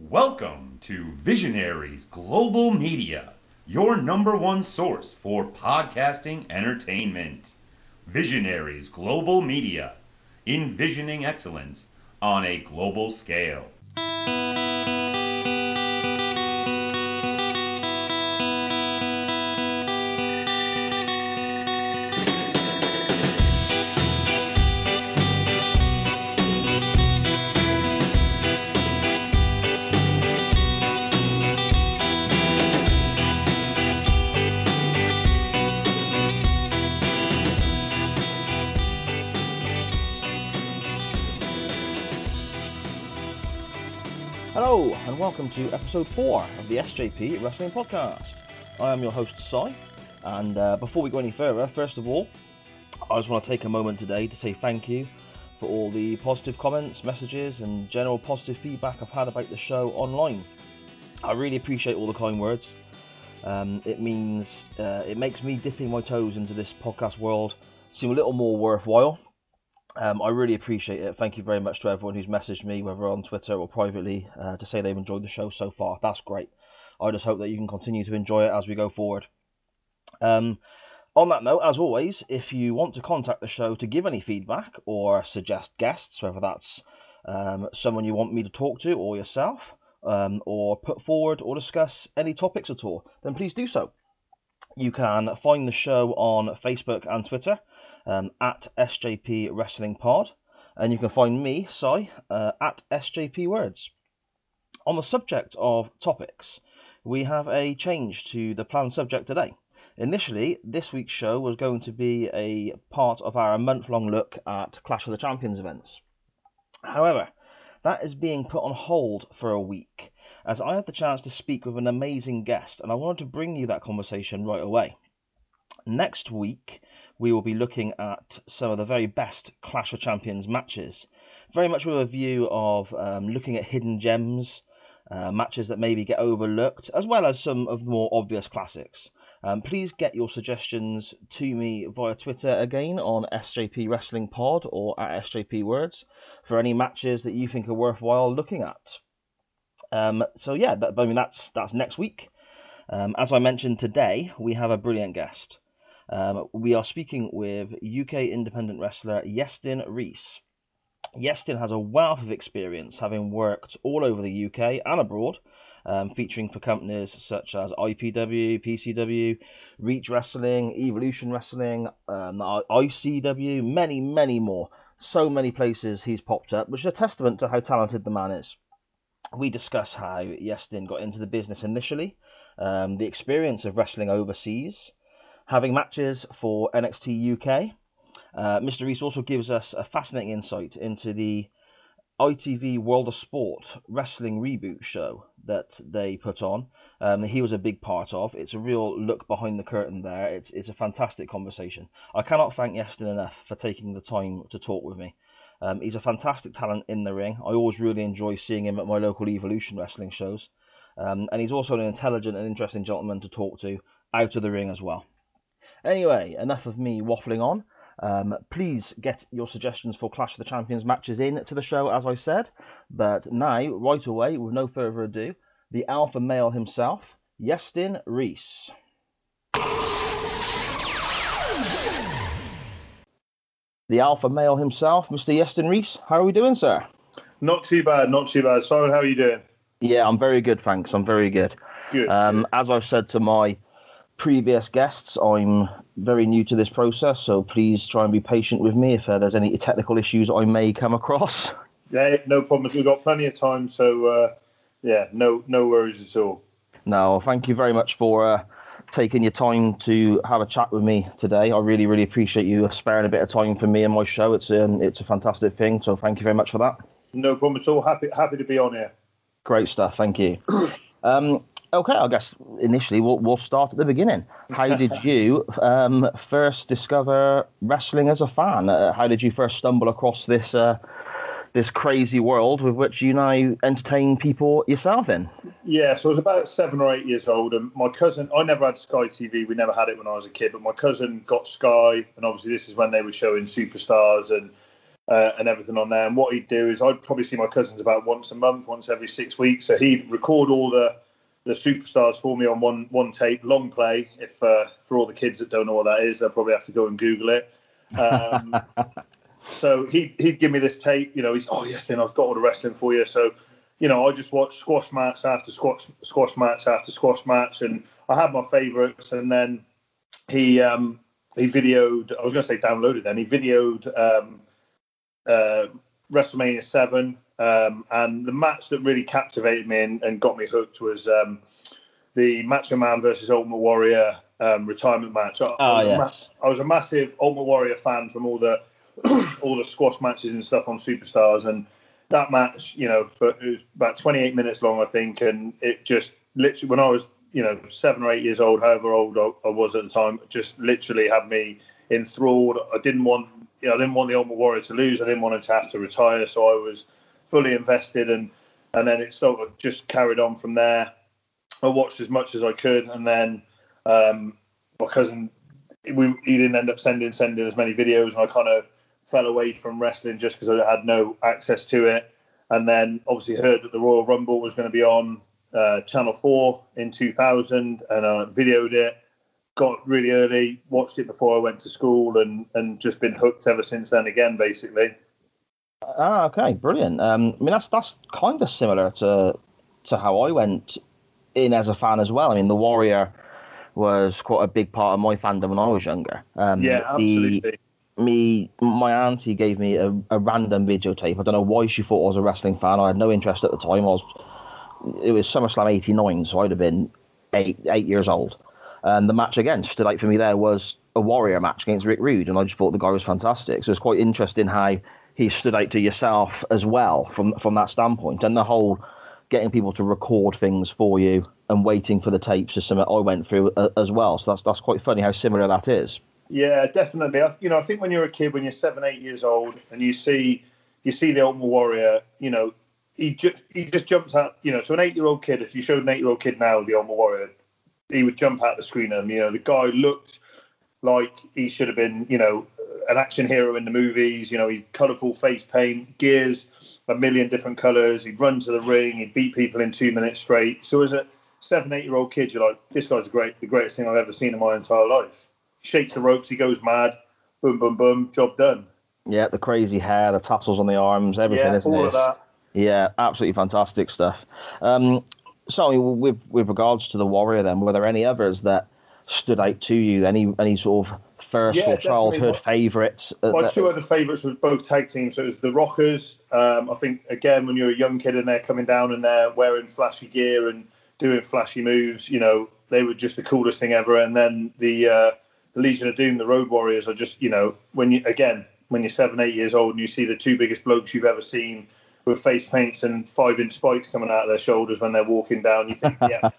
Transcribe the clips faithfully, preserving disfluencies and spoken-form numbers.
Welcome to Visionaries Global Media, your number one source for podcasting entertainment. Visionaries Global Media, envisioning excellence on a global scale. Hello and welcome to episode four of the S J P Wrestling Podcast. I am your host Si, and uh, before we go any further, first of all, I just want to take a moment today to say thank you for all the positive comments, messages and general positive feedback I've had about the show online. I really appreciate all the kind words. Um, it means, uh, it makes me dipping my toes into this podcast world seem a little more worthwhile. Um, I really appreciate it. Thank you very much to everyone who's messaged me, whether on Twitter or privately, uh, to say they've enjoyed the show so far. That's great. I just hope that you can continue to enjoy it as we go forward. Um, on that note, as always, if you want to contact the show to give any feedback or suggest guests, whether that's um, someone you want me to talk to or yourself, um, or put forward or discuss any topics at all, then please do so. You can find the show on Facebook and Twitter. Um, at S J P Wrestling Pod, and you can find me, Si, uh, at S J P Words. On the subject of topics, we have a change to the planned subject today. Initially, this week's show was going to be a part of our month-long look at Clash of the Champions events. However, that is being put on hold for a week, as I had the chance to speak with an amazing guest, and I wanted to bring you that conversation right away. Next week, we will be looking at some of the very best Clash of Champions matches, very much with a view of um, looking at hidden gems, uh, matches that maybe get overlooked, as well as some of the more obvious classics. Um, please get your suggestions to me via Twitter again on S J P Wrestling Pod or at S J P Words for any matches that you think are worthwhile looking at. Um, so yeah, that, I mean that's that's next week. Um, as I mentioned today, we have a brilliant guest. Um, we are speaking with U K independent wrestler Iestyn Reese. Iestyn has a wealth of experience, having worked all over the U K and abroad, um, featuring for companies such as I P W, P C W, Reach Wrestling, Evolution Wrestling, um, I C W, many, many more. So many places he's popped up, which is a testament to how talented the man is. We discuss how Iestyn got into the business initially, um, the experience of wrestling overseas, having matches for N X T U K. Uh, Mister Reese also gives us a fascinating insight into the I T V World of Sport wrestling reboot show that they put on. Um, he was a big part of. It's a real look behind the curtain there. It's it's a fantastic conversation. I cannot thank Iestyn enough for taking the time to talk with me. Um, he's a fantastic talent in the ring. I always really enjoy seeing him at my local Evolution wrestling shows. Um, and he's also an intelligent and interesting gentleman to talk to out of the ring as well. Anyway, enough of me waffling on. Um, please get your suggestions for Clash of the Champions matches in to the show, as I said. But now, right away, with no further ado, the alpha male himself, Iestyn Reese. The alpha male himself, Mister Iestyn Reese. How are we doing, sir? Not too bad, not too bad. Simon, how are you doing? Yeah, I'm very good, thanks. I'm very good. Good. Um, good. As I've said to my previous guests, I'm very new to this process, so please try and be patient with me if uh, there's any technical issues I may come across. Yeah, no problems. We've got plenty of time, so uh, yeah, no no worries at all. No, thank you very much for uh, taking your time to have a chat with me today. I really, really appreciate you sparing a bit of time for me and my show. It's um, it's a fantastic thing, so thank you very much for that. No problem at all. Happy happy to be on here. Great stuff, thank you. um, Okay, I guess initially we'll, we'll start at the beginning. How did you um, first discover wrestling as a fan? Uh, how did you first stumble across this uh, this crazy world with which you now entertain people yourself in? Yeah, so I was about seven or eight years old, and my cousin, I never had Sky T V, we never had it when I was a kid, but my cousin got Sky, and obviously this is when they were showing Superstars and uh, and everything on there. And what he'd do is I'd probably see my cousins about once a month, once every six weeks. So he'd record all the the superstars for me on one one tape, long play. If uh, for all the kids that don't know what that is, they'll probably have to go and Google it. Um, so he he'd give me this tape. You know, he's oh yes, then I've got all the wrestling for you. So you know, I just watched squash match after squash squash match after squash match, and I had my favourites. And then he um, he videoed. I was going to say downloaded. Then he videoed um, uh, WrestleMania seven. Um, and the match that really captivated me and, and got me hooked was um, the Macho Man versus Ultimate Warrior um, retirement match. I, oh, I, was yes. ma- I was a massive Ultimate Warrior fan from all the all the squash matches and stuff on Superstars, and that match, you know, for, it was about twenty-eight minutes long, I think, and it just literally, when I was, you know, seven or eight years old, however old I, I was at the time, just literally had me enthralled. I didn't want, you know, I didn't want the Ultimate Warrior to lose. I didn't want him to have to retire, so I was fully invested, and and then it sort of just carried on from there. I watched as much as I could, and then um, my cousin, we he didn't end up sending sending as many videos, and I kind of fell away from wrestling just because I had no access to it. And then obviously heard that the Royal Rumble was going to be on uh, Channel four in two thousand, and I videoed it, got really early, watched it before I went to school, and and just been hooked ever since then again, basically. Ah, okay, brilliant. Um, I mean, that's that's kind of similar to to how I went in as a fan as well. I mean, the Warrior was quite a big part of my fandom when I was younger. Um, yeah, absolutely. The, me, my auntie gave me a, a random videotape. I don't know why she thought I was a wrestling fan. I had no interest at the time. I was, it was SummerSlam eighty-nine, so I'd have been eight eight years old. And the match again stood out for me there was a Warrior match against Rick Rude, and I just thought the guy was fantastic. So it's quite interesting how he stood out to yourself as well from from that standpoint, and the whole getting people to record things for you and waiting for the tapes is something I went through uh, as well. So that's that's quite funny how similar that is. Yeah, definitely. I, you know, I think when you're a kid, when you're seven, eight years old, and you see you see the Ultimate Warrior, you know, he just he just jumps out. You know, to an eight-year-old kid, if you showed an eight-year-old kid now the Ultimate Warrior, he would jump out the screen. And you know, the guy looked like he should have been, you know, an action hero in the movies. You know, he'd colourful face paint, gears, a million different colours. He'd run to the ring. He'd beat people in two minutes straight. So as a seven, eight-year-old kid, you're like, this guy's great, the greatest thing I've ever seen in my entire life. Shakes the ropes, he goes mad, boom, boom, boom, job done. Yeah, the crazy hair, the tassels on the arms, everything, yeah, isn't all it? of that. Yeah, absolutely fantastic stuff. Um, so, with with regards to the Warrior, then, were there any others that stood out to you? Any any sort of first Yeah, or childhood favourites? My that, two other favourites were both tag teams. So it was the Rockers. Um, I think, again, when you're a young kid and they're coming down and they're wearing flashy gear and doing flashy moves, you know, they were just the coolest thing ever. And then the uh, the Legion of Doom, the Road Warriors, are just, you know, when you again, when you're seven, eight years old and you see the two biggest blokes you've ever seen with face paints and five-inch spikes coming out of their shoulders when they're walking down, you think, yeah,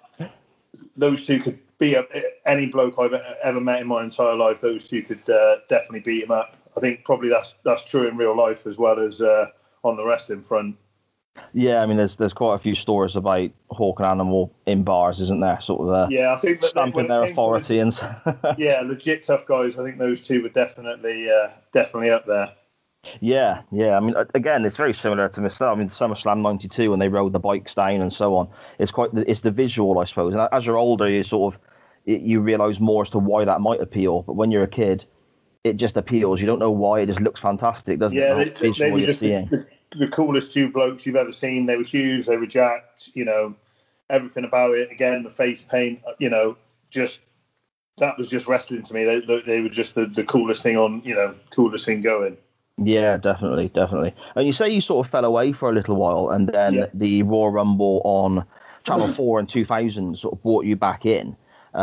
those two could beat up any bloke I've ever met in my entire life. Those two could uh, definitely beat him up. I think probably that's that's true in real life as well as uh, on the wrestling front. Yeah, I mean, there's there's quite a few stories about Hawk and Animal in bars, isn't there? Sort of uh, yeah, I think that stamping their authority the, and yeah, legit tough guys. I think those two were definitely uh, definitely up there. Yeah, yeah. I mean, again, it's very similar to myself. I mean, SummerSlam ninety-two when they rode the bikes down and so on. It's quite it's the visual, I suppose. And as you're older, you sort of you realise more as to why that might appeal. But when you're a kid, it just appeals. You don't know why. It just looks fantastic, doesn't yeah, it? Yeah, they, they were just the, the, the coolest two blokes you've ever seen. They were huge. They were jacked. You know, everything about it. Again, the face paint. You know, just that was just wrestling to me. They they were just the, the coolest thing on. You know, coolest thing going. Yeah, definitely, definitely. And you say you sort of fell away for a little while, and then yeah. the Royal Rumble on Channel four in two thousand sort of brought you back in.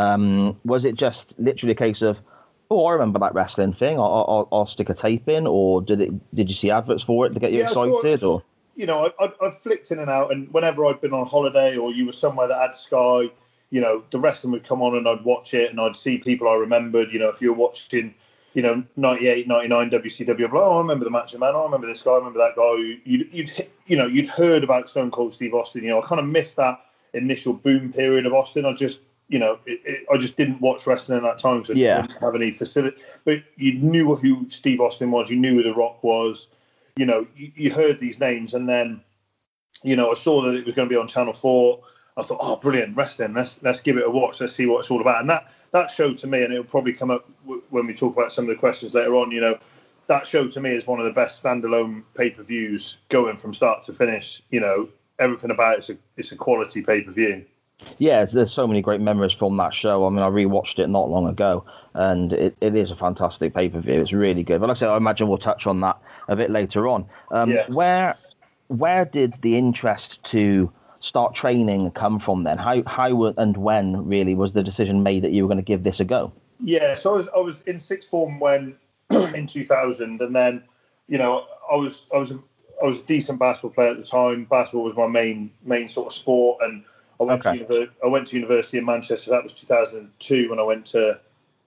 Um, was it just literally a case of, oh, I remember that wrestling thing, I'll, I'll, I'll stick a tape in, or did it? Did you see adverts for it to get you yeah, excited? So, or you know, I, I, I've flicked in and out, and whenever I'd been on holiday or you were somewhere that had Sky, you know, the wrestling would come on and I'd watch it, and I'd see people I remembered. You know, if you were watching, you know, ninety-eight, ninety-nine W C W, oh, I remember the Macho Man, oh, I remember this guy, I remember that guy. You'd, you'd, you know, you'd heard about Stone Cold Steve Austin. You know, I kind of missed that initial boom period of Austin. I just, you know, it, it, I just didn't watch wrestling at that time, so I yeah. didn't have any facility. But you knew who Steve Austin was, you knew who The Rock was, you know, you, you heard these names, and then, you know, I saw that it was going to be on Channel four. I thought, oh, brilliant, wrestling. Let's let's give it a watch. Let's see what it's all about. And that that show to me, and it'll probably come up w- when we talk about some of the questions later on. You know, that show to me is one of the best standalone pay per views going from start to finish. You know, everything about it's a it's a quality pay per view. Yeah, there's so many great memories from that show. I mean, I rewatched it not long ago, and it, it is a fantastic pay per view. It's really good. But like I said, I imagine we'll touch on that a bit later on. Um, Yeah. Where where did the interest to start training come from then? How how and when really was the decision made that you were going to give this a go? Yeah, so I was I was in sixth form when in two thousand, and then you know I was I was a, I was a decent basketball player at the time. Basketball was my main main sort of sport, and I went Okay. to univer- I went to university in Manchester. That was two thousand two when I went to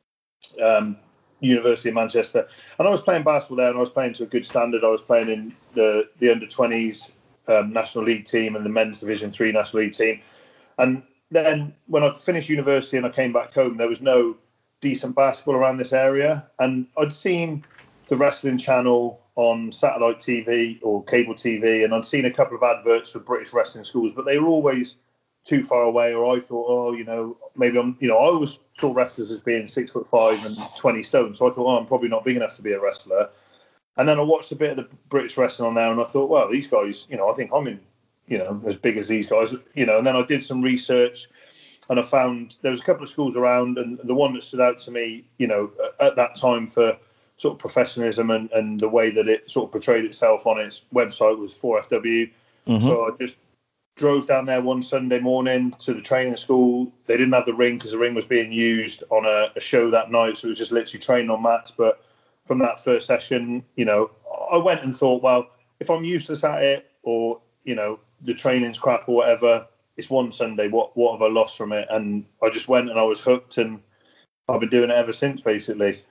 um, University of Manchester, and I was playing basketball there, and I was playing to a good standard. I was playing in the the under twenties um, National League team and the men's Division Three National League team, and then when I finished university and I came back home, there was no decent basketball around this area, and I'd seen the Wrestling Channel on satellite T V or cable T V, and I'd seen a couple of adverts for British wrestling schools, but they were always too far away, or I thought, oh, you know, maybe I'm, you know, I always saw wrestlers as being six foot five and twenty stone, so I thought, oh, I'm probably not big enough to be a wrestler. And then I watched a bit of the British wrestling on there, and I thought, well, these guys, you know, I think I'm in, you know, as big as these guys, you know. And then I did some research, and I found there was a couple of schools around, and the one that stood out to me, you know, at that time for sort of professionalism and, and the way that it sort of portrayed itself on its website was four F W. Mm-hmm. So I just drove down there one Sunday morning to the training school. They didn't have the ring because the ring was being used on a, a show that night, so it was just literally training on mats. But from that first session, you know, I went and thought, well, if I'm useless at it, or, you know, the training's crap or whatever, it's one Sunday, what what have I lost from it? And I just went and I was hooked, and I've been doing it ever since, basically.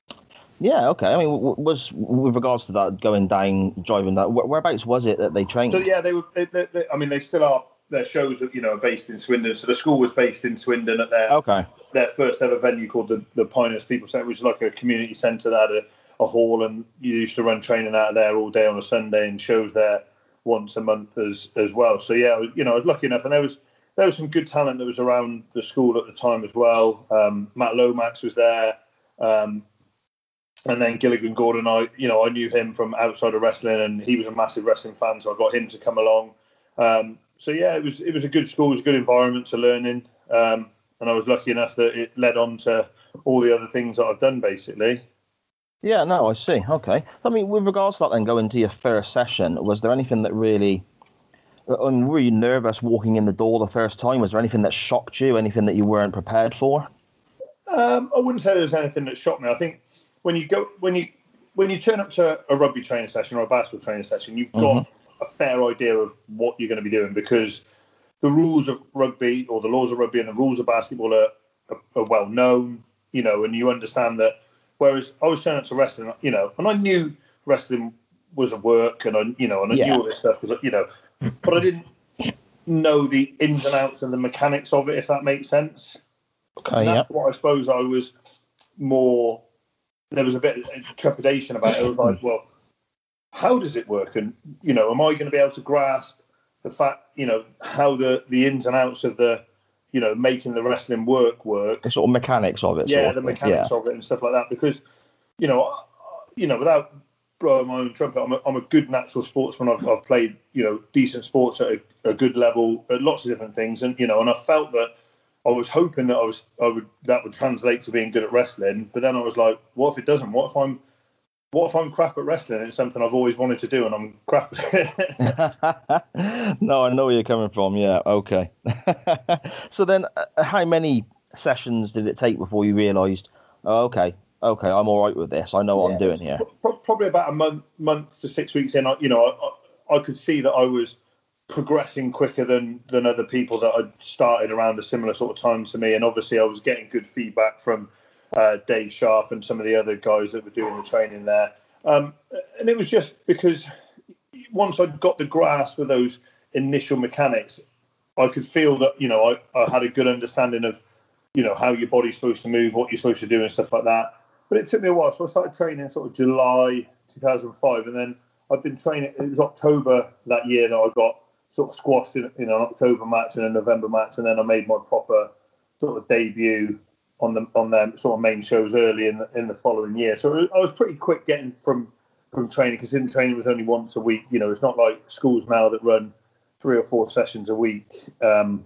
Yeah, okay. I mean, w- was with regards to that going down, driving that, wh- whereabouts was it that they trained? So yeah, they were. They, they, they, I mean, they still are. Their shows, you know, are based in Swindon. So the school was based in Swindon at their Okay. their first ever venue called the the Pioneers People Centre, which is like a community centre that had a, a hall, and you used to run training out of there all day on a Sunday, and shows there once a month as as well. So yeah, you know, I was lucky enough, and there was there was some good talent that was around the school at the time as well. Um, Matt Lomax was there. Um, And then Gilligan Gordon, I you know I knew him from outside of wrestling, and he was a massive wrestling fan, so I got him to come along. Um, so yeah, it was it was a good school, it was a good environment to learn in, um, and I was lucky enough that it led on to all the other things that I've done, basically. Yeah, no, I see. Okay. I mean, with regards to that, then going to your first session, was there anything that really, I mean, were you nervous walking in the door the first time? Was there anything that shocked you? Anything that you weren't prepared for? Um, I wouldn't say there was anything that shocked me. I think when you go when you when you turn up to a rugby training session or a basketball training session, you've got mm-hmm. a fair idea of what you're going to be doing, because the rules of rugby or the laws of rugby and the rules of basketball are, are, are well known, you know, and you understand that. Whereas I was turning up to wrestling, you know, and I knew wrestling was a work, and I, you know, and I Yeah. knew all this stuff because, you know, but I didn't know the ins and outs and the mechanics of it, if that makes sense. Okay, and that's yeah. what I suppose I was more. There was a bit of trepidation about it. I was like, well, how does it work? And, you know, am I going to be able to grasp the fact, you know, how the, the ins and outs of the, you know, making the wrestling work work? The sort of mechanics of it. Yeah, sort the of, mechanics yeah. of it and stuff like that. Because, you know, you know, without blowing my own trumpet, I'm a, I'm a good natural sportsman. I've, I've played, you know, decent sports at a, a good level, at lots of different things. And, you know, and I felt that I was hoping that I was, I would, that would translate to being good at wrestling. But then I was like, what if it doesn't? What if I'm, what if I'm crap at wrestling? It's something I've always wanted to do, and I'm crap at it. No, I know where you're coming from. Yeah, okay. So then, uh, how many sessions did it take before you realised, oh, okay, okay, I'm all right with this. I know what Yeah, I'm doing here. Pro- probably about a month, month to six weeks in. I, you know, I, I could see that I was progressing quicker than than other people that had started around a similar sort of time to me, and obviously I was getting good feedback from uh, Dave Sharp and some of the other guys that were doing the training there. Um, and it was just because once I'd got the grasp of those initial mechanics, I could feel that, you know, I, I had a good understanding of, you know, how your body's supposed to move, what you're supposed to do and stuff like that. But it took me a while. So I started training sort of July two thousand five, and then I've been training. It was October that year that I got sort of squashed in, in an October match and a November match, and then I made my proper sort of debut on the on their sort of main shows early in the, in the following year. So I was pretty quick getting from from training, because in training was only once a week. You know, it's not like schools now that run three or four sessions a week. Um,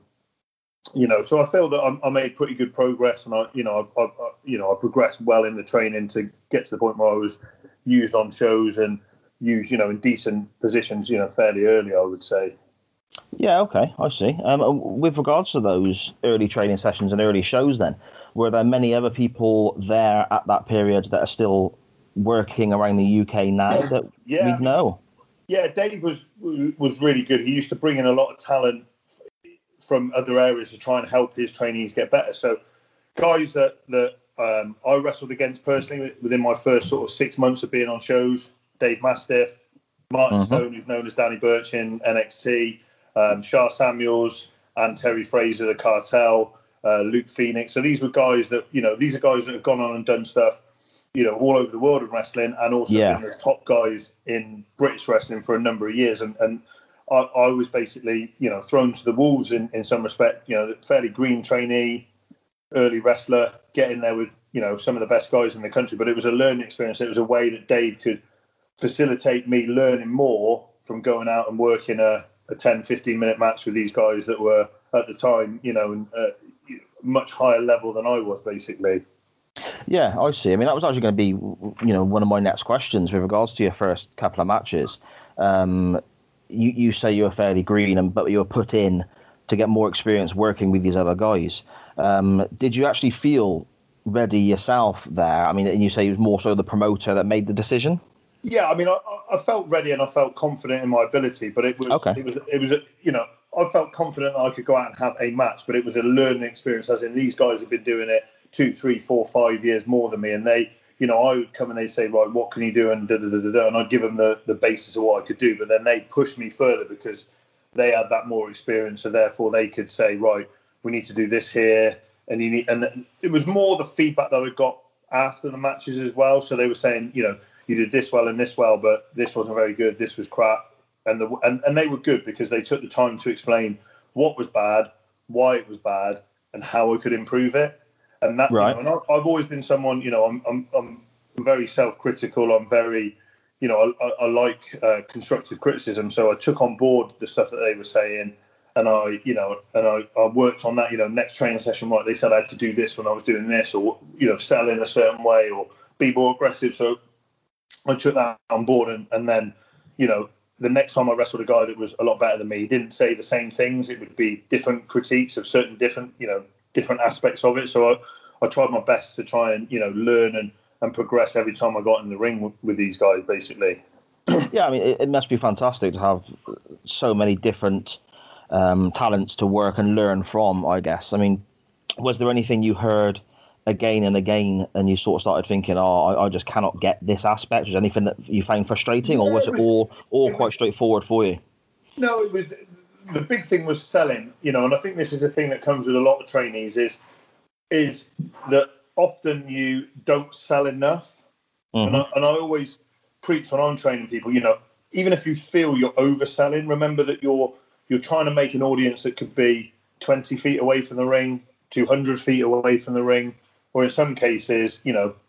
you know, so I feel that I, I made pretty good progress, and I, you know, I, I, you know, I progressed well in the training to get to the point where I was used on shows and used, you know, in decent positions, you know, fairly early, I would say. Yeah, okay, I see. Um, with regards to those early training sessions and early shows, then, were there many other people there at that period that are still working around the U K now that yeah, we'd know? Yeah, Dave was was really good. He used to bring in a lot of talent from other areas to try and help his trainees get better. So guys that, that um, I wrestled against personally within my first sort of six months of being on shows, Dave Mastiff, Martin mm-hmm. Stone, who's known as Danny Burch in N X T, um, Shah Samuels and Terry Fraser, the Cartel, uh, Luke Phoenix. So these were guys that, you know, these are guys that have gone on and done stuff, you know, all over the world of wrestling, and also yeah. been the top guys in British wrestling for a number of years. And, and I, I was basically, you know, thrown to the wolves in, in some respect, you know, fairly green trainee, early wrestler, getting there with, you know, some of the best guys in the country. But it was a learning experience. It was a way that Dave could facilitate me learning more from going out and working a, a ten, fifteen minute match with these guys that were at the time, you know, uh, much higher level than I was, basically. Yeah, I see. I mean, that was actually going to be, you know, one of my next questions with regards to your first couple of matches. Um, you, you say you were fairly green, and but you were put in to get more experience working with these other guys. Um, did you actually feel ready yourself there? I mean, and you say it was more so the promoter that made the decision? Yeah, I mean, I, I felt ready and I felt confident in my ability, but it was, okay. it was, it was, a, you know, I felt confident that I could go out and have a match, but it was a learning experience, as in these guys have been doing it two, three, four, five years more than me. And they, you know, I would come and they'd say, right, what can you do? And da, da, da, da, da, and I'd give them the, the basis of what I could do. But then they pushed me further because they had that more experience. So therefore they could say, right, we need to do this here. And you need, and it was more the feedback that I got after the matches as well. So they were saying, you know, you did this well and this well, but this wasn't very good. This was crap. And the, and, and they were good because they took the time to explain what was bad, why it was bad, and how I could improve it. And that, right. you know, and I've always been someone, you know, I'm I'm, I'm very self-critical. I'm very, you know, I, I like uh, constructive criticism. So I took on board the stuff that they were saying, and I, you know, and I, I worked on that. You know, next training session, right? They said I had to do this when I was doing this, or you know, sell in a certain way, or be more aggressive. So I took that on board, and, and then, you know, the next time I wrestled a guy that was a lot better than me, he didn't say the same things. It would be different critiques of certain different, you know, different aspects of it. So I, I tried my best to try and, you know, learn and, and progress every time I got in the ring with, with these guys, basically. Yeah, I mean, it, it must be fantastic to have so many different um, talents to work and learn from, I guess. I mean, was there anything you heard again and again and you sort of started thinking, oh, I, I just cannot get this aspect? Was there anything that you found frustrating, or was it, was, it all, all it quite was, straightforward for you? No, it was, the big thing was selling, you know, and I think this is a thing that comes with a lot of trainees is, is that often you don't sell enough. Mm-hmm. And, I, and I always preach when I'm training people, you know, even if you feel you're overselling, remember that you're you're trying to make an audience that could be twenty feet away from the ring, two hundred feet away from the ring, or in some cases, you know,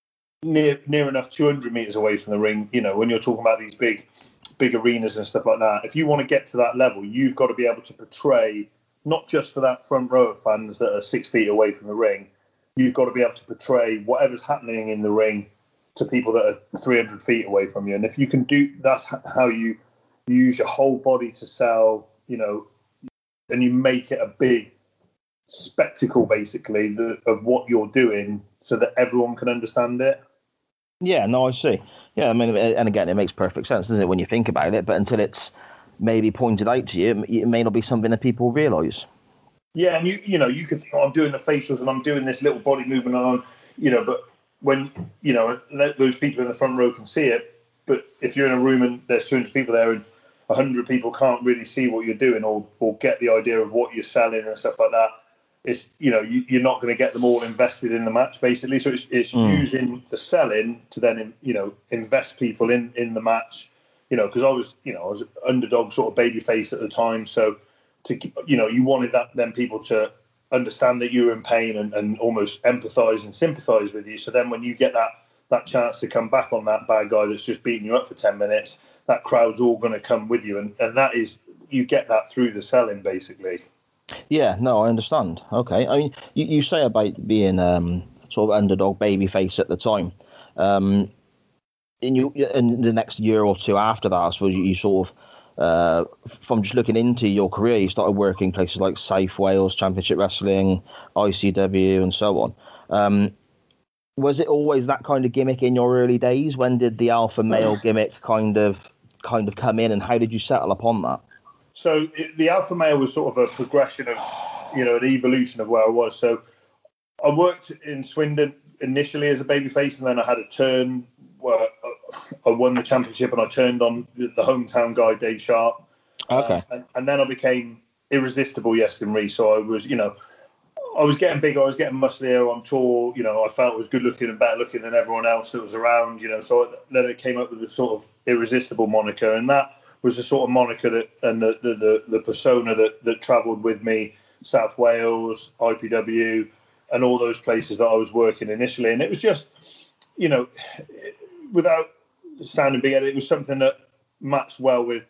near near enough two hundred meters away from the ring. You know, when you're talking about these big, big arenas and stuff like that, if you want to get to that level, you've got to be able to portray, not just for that front row of fans that are six feet away from the ring, you've got to be able to portray whatever's happening in the ring to people that are three hundred feet away from you. And if you can do, that's how you, you use your whole body to sell, you know, and you make it a big spectacle, basically, the, of what you're doing so that everyone can understand it. Yeah, no, I see. Yeah, I mean, and again, it makes perfect sense, doesn't it, when you think about it? But until it's maybe pointed out to you, it may not be something that people realise. Yeah, and you you know, you could think, oh, I'm doing the facials and I'm doing this little body movement on, you know, but when, you know, those people in the front row can see it, but if you're in a room and there's two hundred people there and one hundred people can't really see what you're doing or, or get the idea of what you're selling and stuff like that, it's, you know, you, you're not going to get them all invested in the match, basically. So it's, it's mm. using the selling to then, you know, invest people in, in the match you know, because I was, you know, I was underdog sort of baby face at the time. So, to you know, you wanted that then people to understand that you were in pain and, and almost empathise and sympathise with you. So then when you get that that chance to come back on that bad guy that's just beating you up for ten minutes, that crowd's all going to come with you. And, and that is, you get that through the selling, basically. Yeah, no, I understand. Okay. I mean, you, you say about being um, sort of underdog babyface at the time. Um, in, you, in the next year or two after that, I suppose you, you sort of, uh, from just looking into your career, you started working places like South Wales Championship Wrestling, I C W, and so on. Um, was it always that kind of gimmick in your early days? When did the alpha male gimmick kind of kind of come in, and how did you settle upon that? So it, the alpha male was sort of a progression of, you know, an evolution of where I was. So I worked in Swindon initially as a babyface, and then I had a turn where I won the championship and I turned on the, the hometown guy, Dave Sharp. Okay. Uh, and, and then I became irresistible Yestin Reese. So I was, you know, I was getting bigger, I was getting musclier on tour. You know, I felt I was good looking and better looking than everyone else that was around, you know. So then it came up with the sort of irresistible moniker. And that was the sort of moniker that and the, the, the, the persona that, that travelled with me, South Wales, I P W, and all those places that I was working initially. And it was just, you know, without sounding big, it was something that matched well with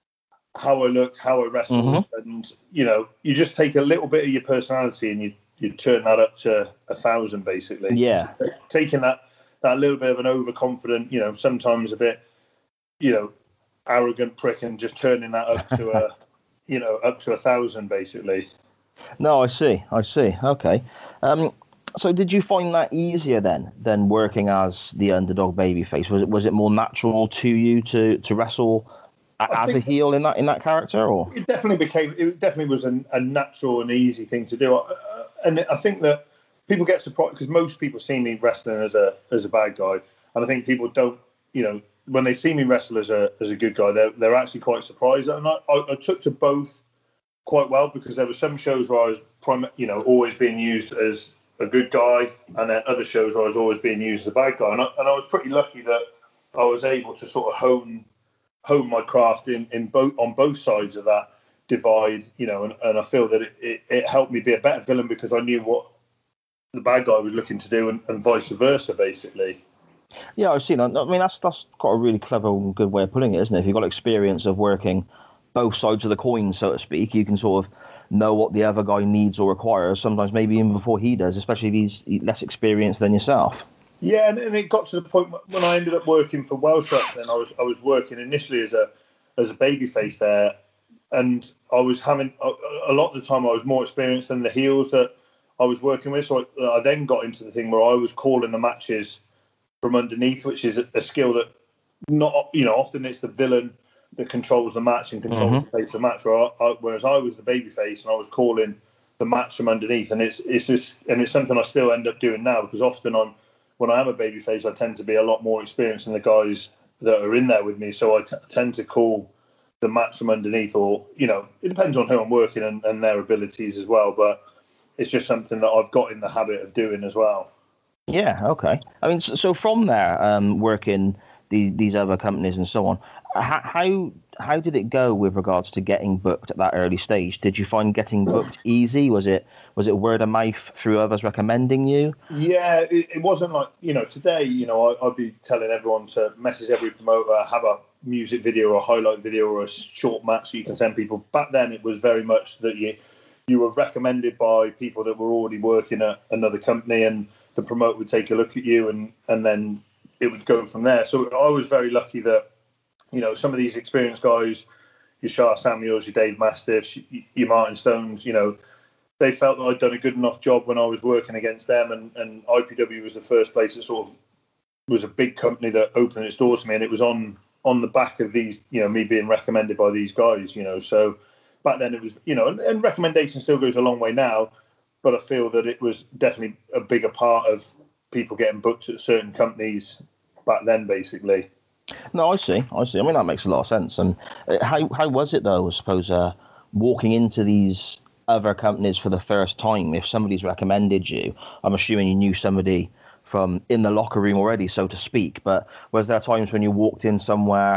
how I looked, how I wrestled, mm-hmm. and you know, you just take a little bit of your personality and you you turn that up to a thousand, basically. Yeah, so taking that that little bit of an overconfident, you know, sometimes a bit, you know, arrogant prick, and just turning that up to a, you know, up to a thousand, basically. No, I see, I see. Okay. Um, so did you find that easier then than working as the underdog babyface? Was it was it more natural to you to to wrestle as a heel in that in that character, or it definitely became it definitely was a, a natural and easy thing to do, uh, and I think that people get surprised because most people see me wrestling as a as a bad guy, and I think people don't, you know, when they see me wrestle as a as a good guy, they're they're actually quite surprised, and I, I, I took to both quite well, because there were some shows where I was prim- you know always being used as a good guy, and then other shows where I was always being used as a bad guy, and I, and I was pretty lucky that I was able to sort of hone. hone my craft in, in both on both sides of that divide, you know, and, and I feel that it, it, it helped me be a better villain because I knew what the bad guy was looking to do, and, and vice versa, basically. Yeah, I've seen that. I mean, that's that's quite a really clever and good way of putting it, isn't it? If you've got experience of working both sides of the coin, so to speak, you can sort of know what the other guy needs or requires, sometimes maybe even before he does, especially if he's less experienced than yourself. Yeah, and, and it got to the point when I ended up working for Welsh Wrestling. I was I was working initially as a as a babyface there, and I was having a, a lot of the time I was more experienced than the heels that I was working with. So I, I then got into the thing where I was calling the matches from underneath, which is a, a skill that not you know often it's the villain that controls the match and controls mm-hmm. the pace of the match. Where I, I, whereas I was the babyface and I was calling the match from underneath, and it's it's just and it's something I still end up doing now, because often on when I am a babyface, I tend to be a lot more experienced than the guys that are in there with me. So I t- tend to call the match from underneath, or, you know, it depends on who I'm working and, and their abilities as well. But it's just something that I've got in the habit of doing as well. Yeah, okay. I mean, so, so from there, um, working the, these other companies and so on, how, how how did it go with regards to getting booked at that early stage? Did you find getting booked easy? Was it was it word of mouth through others recommending you? Yeah, it, it wasn't like, you know, today, you know, I, I'd be telling everyone to message every promoter, have a music video or a highlight video or a short match so you can send people. Back then, it was very much that you you were recommended by people that were already working at another company, and the promoter would take a look at you, and, and then it would go from there. So I was very lucky that, you know, some of these experienced guys, your Shah Samuels, your Dave Mastiffs, your Martin Stones, you know, they felt that I'd done a good enough job when I was working against them, and, and I P W was the first place that sort of was a big company that opened its doors to me, and it was on on the back of these, you know, me being recommended by these guys, you know. So back then it was, you know, and, and recommendation still goes a long way now, but I feel that it was definitely a bigger part of people getting booked at certain companies back then, basically. No, I see. I see. I mean, that makes a lot of sense. And how how was it, though, I suppose, uh, walking into these other companies for the first time? If somebody's recommended you, I'm assuming you knew somebody from in the locker room already, so to speak. But was there times when you walked in somewhere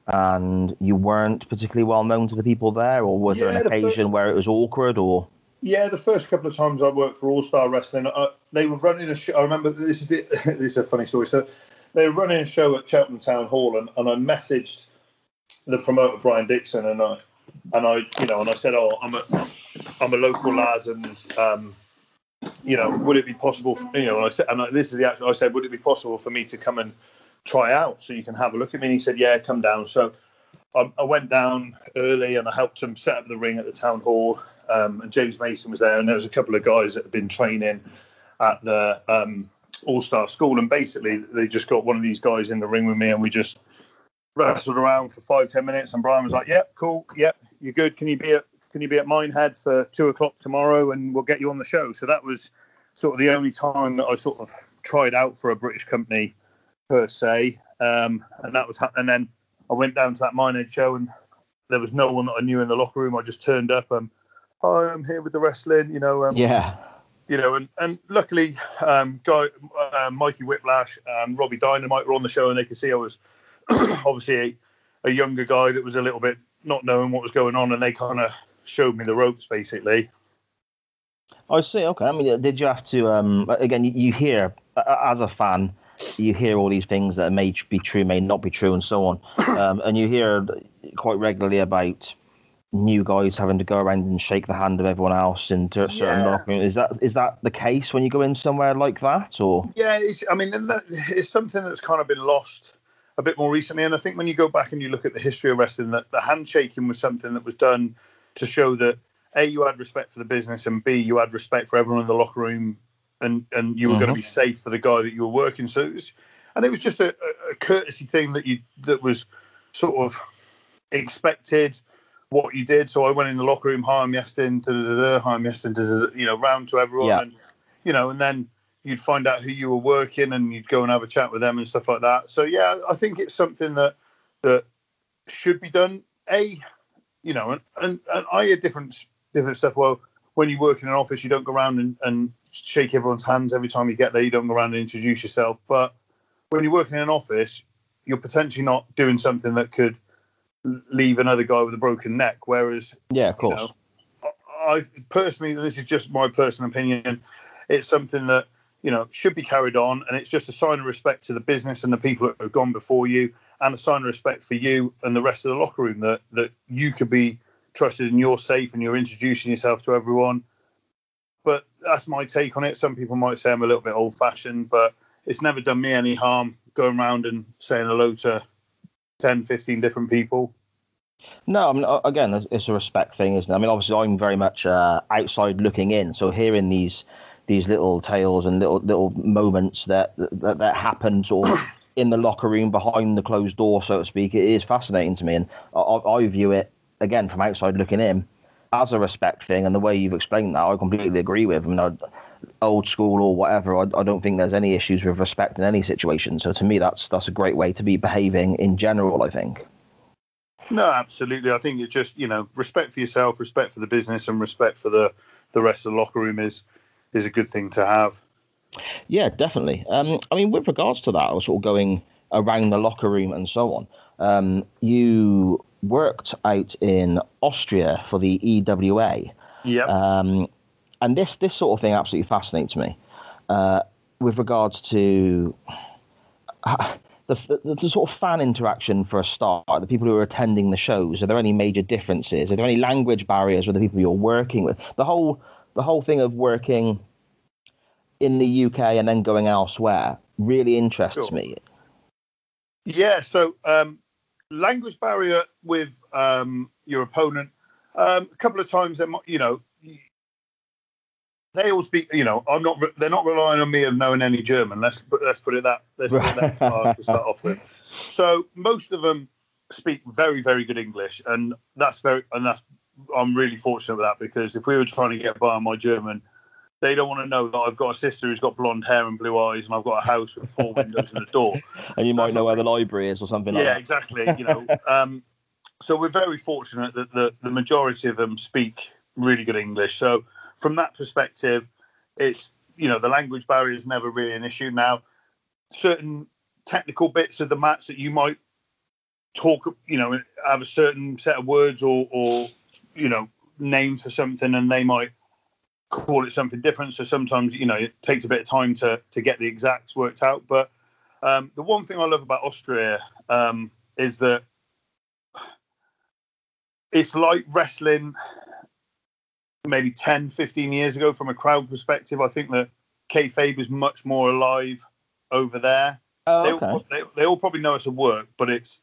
and you weren't particularly well known to the people there, or was Yeah, there an the occasion first- where it was awkward, or? Yeah, the first couple of times I worked for All Star Wrestling, uh, they were running a show. I remember this is the, this is a funny story. So they were running a show at Cheltenham Town Hall, and, and I messaged the promoter Brian Dixon, and I and I you know and I said, oh, I'm a I'm a local lad, and um, you know, would it be possible? For, you know, and I said, and I, this is the actual. I said, would it be possible for me to come and try out so you can have a look at me? And he said, yeah, come down. So I, I went down early, and I helped him set up the ring at the town hall. Um, and James Mason was there, and there was a couple of guys that had been training at the um, All-Star School, and basically they just got one of these guys in the ring with me, and we just wrestled around for five, ten minutes, and Brian was like, yep, cool, yep, you're good, can you be at can you be at Minehead for two o'clock tomorrow, and we'll get you on the show. So that was sort of the only time that I sort of tried out for a British company per se, um, and that was ha- and then I went down to that Minehead show, and there was no one that I knew in the locker room. I just turned up, and hi, I'm here with the wrestling, you know. Um, yeah. You know, and, and luckily, um, guy, uh, Mikey Whiplash and Robbie Dynamite were on the show, and they could see I was obviously a, a younger guy that was a little bit not knowing what was going on, and they kind of showed me the ropes, basically. I see. Okay. I mean, did you have to? Um, again, you, you hear as a fan, you hear all these things that may be true, may not be true, and so on. Um, and you hear quite regularly about new guys having to go around and shake the hand of everyone else in certain Yeah. locker room. Is that is that the case when you go in somewhere like that, or? Yeah, it's, I mean, and that, it's something that's kind of been lost a bit more recently. And I think when you go back and you look at the history of wrestling, that the handshaking was something that was done to show that A, you had respect for the business, and B, you had respect for everyone in the locker room, and, and you were Mm-hmm. going to be safe for the guy that you were working. So it was, and it was just a, a courtesy thing that you that was sort of expected. What you did. So I went in the locker room, hi, I'm Yestin, da, da, da, da, hi, I'm Yestin, da, da, da, you know, round to everyone. Yeah. And, you know, and then you'd find out who you were working, and you'd go and have a chat with them and stuff like that. So, yeah, I think it's something that that should be done. A, you know, and, and, and I hear different, different stuff. Well, when you work in an office, you don't go around and, and shake everyone's hands every time you get there. You don't go around and introduce yourself. But when you're working in an office, you're potentially not doing something that could leave another guy with a broken neck. Whereas, Yeah, of course. you know, I, I personally, this is just my personal opinion, it's something that, you know, should be carried on, and it's just a sign of respect to the business and the people that have gone before you, and a sign of respect for you and the rest of the locker room, that that you could be trusted and you're safe and you're introducing yourself to everyone. But that's my take on it. Some people might say I'm a little bit old fashioned, but it's never done me any harm going around and saying hello to ten, fifteen different people. No, I mean, a- again, it's- it's a respect thing, isn't it? I mean, obviously, I'm very much uh, outside looking in, so hearing these these little tales and little little moments that that, that happened sort of in the locker room behind the closed door, so to speak, it is fascinating to me, and I, I view it again from outside looking in as a respect thing. And the way you've explained that, I completely agree with. I mean, I, old school or whatever, I, I don't think there's any issues with respect in any situation. So to me, that's that's a great way to be behaving in general, I think. No, absolutely. I think it's just, you know, respect for yourself, respect for the business, and respect for the, the rest of the locker room is is a good thing to have. Yeah, definitely. Um, I mean, with regards to that, I was sort of going around the locker room and so on. Um, you worked out in Austria for the E W A. Yeah. Um, and this this sort of thing absolutely fascinates me. Uh, with regards to uh, the, the, the sort of fan interaction for a start, the people who are attending the shows, are there any major differences? Are there any language barriers with the people you're working with? The whole the whole thing of working in the U K and then going elsewhere really interests Sure. me. Yeah, so um, language barrier with um, your opponent. Um, a couple of times, they might, you know, they all speak. You know, I'm not. They're not relying on me of knowing any German. Let's put let's put it that. Let's put it that far to start off with. So most of them speak very very good English, and that's very and that's. I'm really fortunate with that, because if we were trying to get by on my German, they don't want to know that I've got a sister who's got blonde hair and blue eyes, and I've got a house with four windows and a door. And you So might that's know not where the library is or something like Yeah, that. exactly. You know, um, so we're very fortunate that the, the majority of them speak really good English. So from that perspective, it's, you know, the language barrier is never really an issue. Now, certain technical bits of the match that you might talk, you know, have a certain set of words or, or you know, names for something, and they might call it something different. So sometimes, you know, it takes a bit of time to to get the exacts worked out. But um, the one thing I love about Austria um, is that it's like wrestling maybe ten, fifteen years ago from a crowd perspective. I think that kayfabe is much more alive over there. Oh, they, okay. all, they, they all probably know it's a work, but it's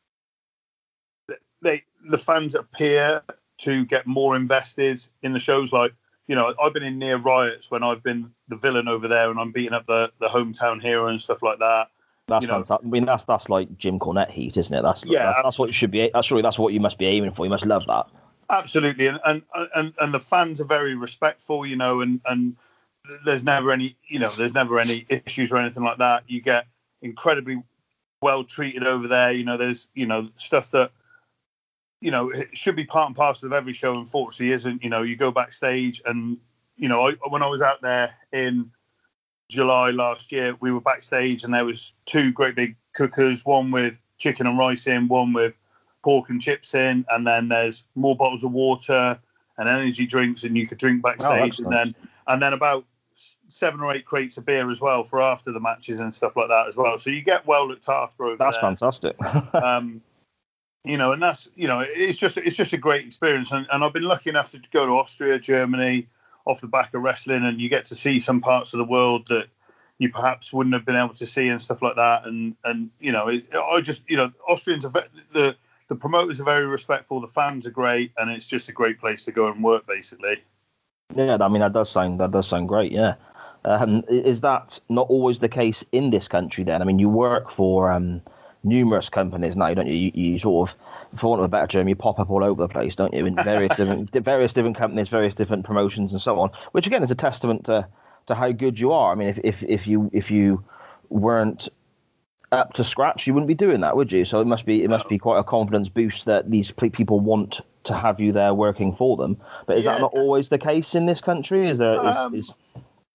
they the fans appear to get more invested in the shows. Like, you know, I've been in near riots when I've been the villain over there and I'm beating up the, the hometown hero and stuff like that. That's you know, fantastic. I mean, that's that's like Jim Cornette heat, isn't it? That's yeah, that's, that's what you should be. That's really that's what you must be aiming for. You must love that. Absolutely, and and and, and the fans are very respectful, you know, and and there's never any, you know, there's never any issues or anything like that. You get incredibly well treated over there. You know, there's, you know, stuff that, you know, it should be part and parcel of every show. Unfortunately, isn't. You know, you go backstage, and you know, I, when I was out there in July last year, we were backstage, and there was two great big cookers, one with chicken and rice in, one with pork and chips in, and then there's more bottles of water and energy drinks, and you could drink backstage, oh, and then and then about seven or eight crates of beer as well for after the matches and stuff like that as well. So you get well looked after over that's there. That's fantastic. um, you know, and that's, you know, it's just it's just a great experience. And, and I've been lucky enough to go to Austria, Germany, off the back of wrestling, and you get to see some parts of the world that you perhaps wouldn't have been able to see and stuff like that. And and you know, it, I just, you know, Austrians are ve- the the promoters are very respectful, the fans are great, and it's just a great place to go and work, basically. Yeah, I mean, that does sound that does sound great. Yeah, um, is that not always the case in this country? Then, I mean, you work for um, numerous companies now, don't you? you? You sort of, for want of a better term, you pop up all over the place, don't you? In various different various different companies, various different promotions, and so on. Which again is a testament to to how good you are. I mean, if if if you if you weren't up to scratch, you wouldn't be doing that, would you? So it must be it must be quite a confidence boost that these people want to have you there working for them. But is yeah. that not always the case in this country? Is there? Is, um, is...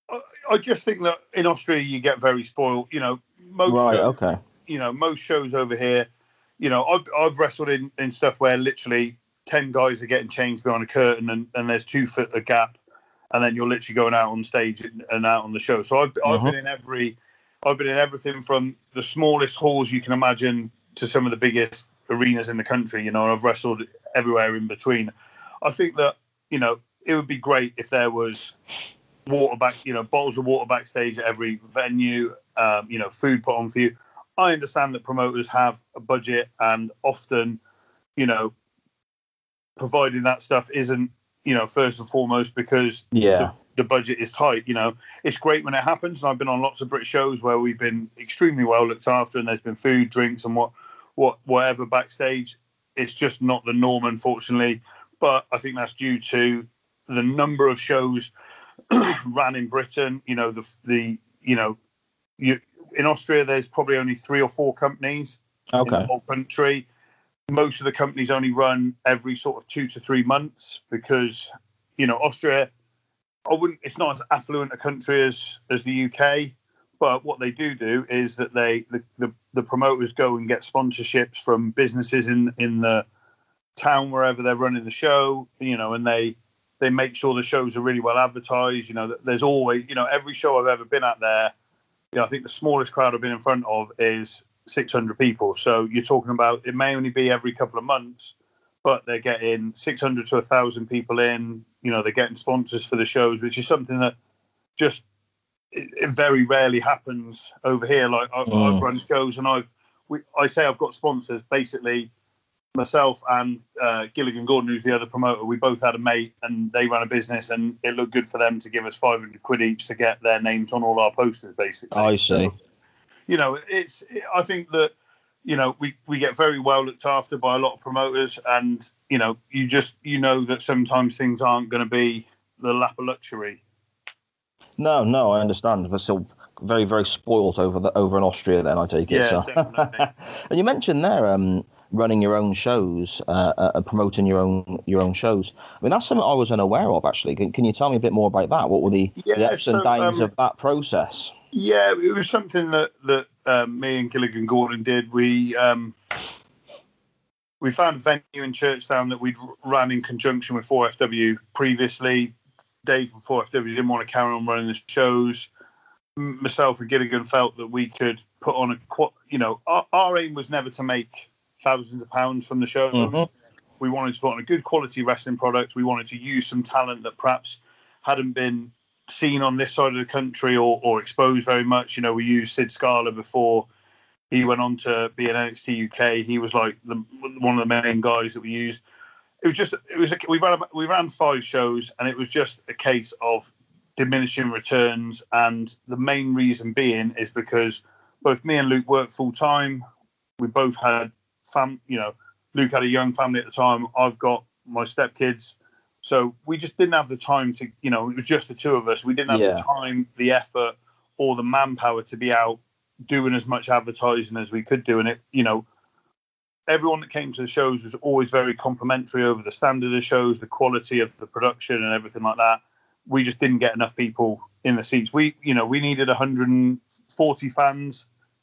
I just think that in Austria you get very spoiled. You know, most right, shows, okay. You know, most shows over here. You know, I've I've wrestled in, in stuff where literally ten guys are getting changed behind a curtain, and, and there's two foot a gap, and then you're literally going out on stage and, and out on the show. So I've I've uh-huh. been in every. I've been in everything from the smallest halls you can imagine to some of the biggest arenas in the country, you know, and I've wrestled everywhere in between. I think that, you know, it would be great if there was water back, you know, bottles of water backstage at every venue, um, you know, food put on for you. I understand that promoters have a budget, and often, you know, providing that stuff isn't, you know, first and foremost because yeah. the, the budget is tight. You know, it's great when it happens, and I've been on lots of British shows where we've been extremely well looked after, and there's been food, drinks, and what, what, whatever backstage. It's just not the norm, unfortunately. But I think that's due to the number of shows ran in Britain. You know, the the you know, you in Austria there's probably only three or four companies okay. in the whole country. Most of the companies only run every sort of two to three months because, you know, Austria, I wouldn't. It's not as affluent a country as as the U K, but what they do do is that they the, the, the promoters go and get sponsorships from businesses in in the town wherever they're running the show, you know, and they they make sure the shows are really well advertised. You know, there's always, you know, every show I've ever been at there, you know, I think the smallest crowd I've been in front of is six hundred people. So you're talking about, it may only be every couple of months, but they're getting six hundred to one thousand people in. You know, they're getting sponsors for the shows, which is something that just it, it very rarely happens over here. Like I, mm. I've run shows, and I've we, I say I've got sponsors. Basically, myself and uh, Gilligan Gordon, who's the other promoter, we both had a mate, and they ran a business, and it looked good for them to give us five hundred quid each to get their names on all our posters. Basically, I see. So, you know, it's. I think that. You know, we, we get very well looked after by a lot of promoters, and, you know, you just, you know that sometimes things aren't going to be the lap of luxury. No, no, I understand. But still very, very spoilt over the, over in Austria then, I take it. Yeah, so. definitely. And you mentioned there um, running your own shows, uh, uh, promoting your own your own shows. I mean, that's something I was unaware of, actually. Can, can you tell me a bit more about that? What were the, yeah, the ups so, and downs um, of that process? Yeah, it was something that, that um, me and Gilligan Gordon did. We um, we found a venue in Churchtown that we'd ran in conjunction with four F W previously. Dave from four F W didn't want to carry on running the shows. Myself and Gilligan felt that we could put on a, you know, our, our aim was never to make thousands of pounds from the shows. Mm-hmm. We wanted to put on a good quality wrestling product. We wanted to use some talent that perhaps hadn't been seen on this side of the country or, or exposed very much. You know, we used Sid Scala before he went on to be in N X T U K. He was like the, one of the main guys that we used. It was just, it was, a, we ran, we ran five shows, and it was just a case of diminishing returns. And the main reason being is because both me and Luke worked full time. We both had fam, you know, Luke had a young family at the time. I've got my stepkids. So we just didn't have the time to, you know, it was just the two of us. We didn't have yeah. the time, the effort, or the manpower to be out doing as much advertising as we could do. And it, you know, everyone that came to the shows was always very complimentary over the standard of the shows, the quality of the production and everything like that. We just didn't get enough people in the seats. We, you know, we needed one hundred forty fans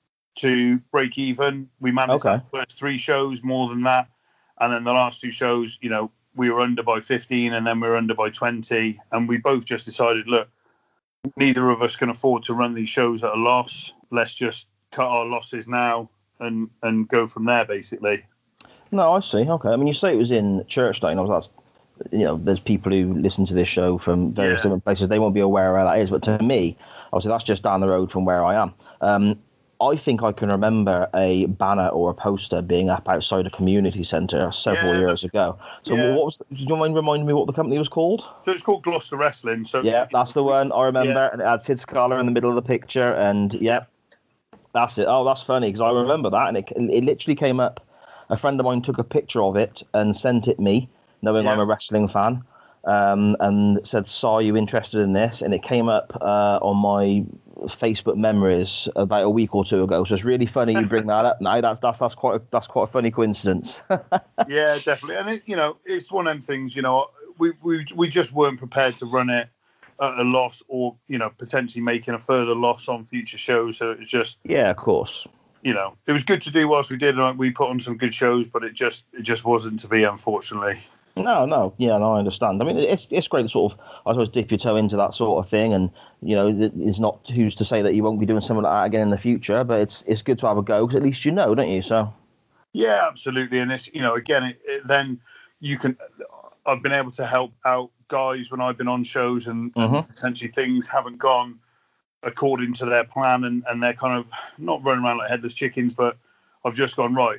to break even. We managed okay. the first three shows more than that. And then the last two shows, you know, we were under by fifteen, and then we were under by twenty. And we both just decided, look, neither of us can afford to run these shows at a loss. Let's just cut our losses now and, and go from there, basically. No, I see. Okay. I mean, you say it was in Churchtown. I was that's, you know, there's people who listen to this show from various yeah. different places. They won't be aware where that is. But to me, obviously, that's just down the road from where I am. Um, I think I can remember a banner or a poster being up outside a community centre several yeah, years ago. So yeah. what was? The, do you mind reminding me what the company was called? So it's called Gloucester Wrestling. So yeah, that's the one I remember. Yeah. And it had Sid Scala in the middle of the picture, and yeah, that's it. Oh, that's funny because I remember that, and it it literally came up. A friend of mine took a picture of it and sent it me, knowing yeah. I'm a wrestling fan, um, and said, "So, are you interested in this?" And it came up uh, on my Facebook memories about a week or two ago. So it's really funny you bring that up now. That's that's that's quite a, that's quite a funny coincidence. Yeah, definitely. And it, you know, it's one of them things. You know, we we we just weren't prepared to run it at a loss, or you know, potentially making a further loss on future shows. So it's just yeah, of course. You know, it was good to do whilst we did. And we put on some good shows, but it just it just wasn't to be, unfortunately. No, no, yeah, no, I understand. I mean, it's it's great to sort of, I suppose, dip your toe into that sort of thing, and you know, it's not who's to say that you won't be doing something like that again in the future, but it's it's good to have a go because at least you know, don't you? So. Yeah, absolutely, and it's you know, again, it, it, then you can. I've been able to help out guys when I've been on shows, and, mm-hmm. and potentially things haven't gone according to their plan, and, and they're kind of not running around like headless chickens, but I've just gone right,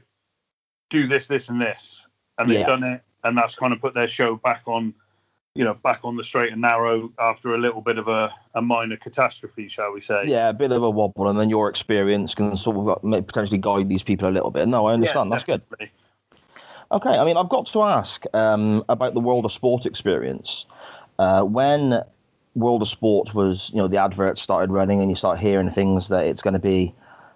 do this, this, and this, and they've yeah. done it. And that's kind of put their show back on, you know, back on the straight and narrow after a little bit of a, a minor catastrophe, shall we say? Yeah, a bit of a wobble, and then your experience can sort of potentially guide these people a little bit. No, I understand. Yeah, that's definitely. Good. Okay, I mean, I've got to ask um, about the World of Sport experience. Uh, when World of Sport was, you know, the adverts started running, and you start hearing things that it's going to be,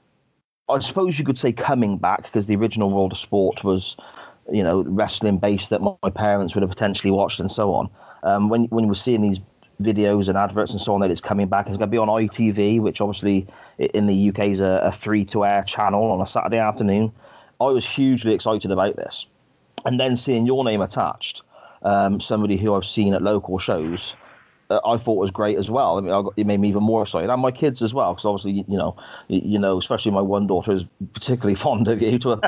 I suppose you could say, coming back, because the original World of Sport was, you know, wrestling based that my parents would have potentially watched and so on. Um, when when you were seeing these videos and adverts and so on that it's coming back, it's going to be on I T V, which obviously in the U K is a, a free-to-air channel on a Saturday afternoon. I was hugely excited about this. And then seeing your name attached, um, somebody who I've seen at local shows, uh, I thought was great as well. I mean, I got, it made me even more excited, and my kids as well, because obviously, you, you know, you, you know, especially my one daughter is particularly fond of you. To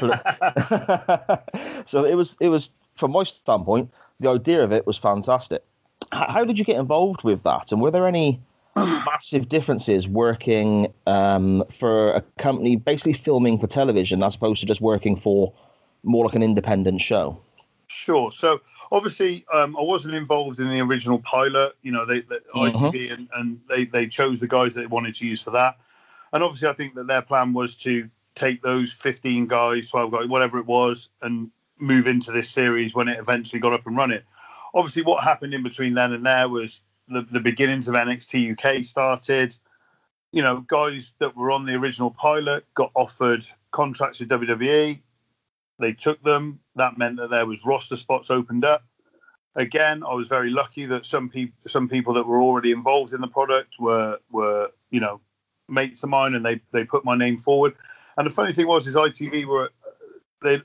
a, so it was, it was from my standpoint, the idea of it was fantastic. How, how did you get involved with that, and were there any massive differences working um, for a company basically filming for television as opposed to just working for more like an independent show? Sure. So obviously, um, I wasn't involved in the original pilot. You know, they, they mm-hmm. I T V and, and they they chose the guys that they wanted to use for that. And obviously, I think that their plan was to take those fifteen guys, twelve guys, whatever it was, and move into this series when it eventually got up and running. Obviously, what happened in between then and there was the, the beginnings of N X T U K started. You know, guys that were on the original pilot got offered contracts with W W E. They took them. That meant that there was roster spots opened up. Again, I was very lucky that some people, some people that were already involved in the product were, were you know, mates of mine, and they, they put my name forward. And the funny thing was, is I T V were they, they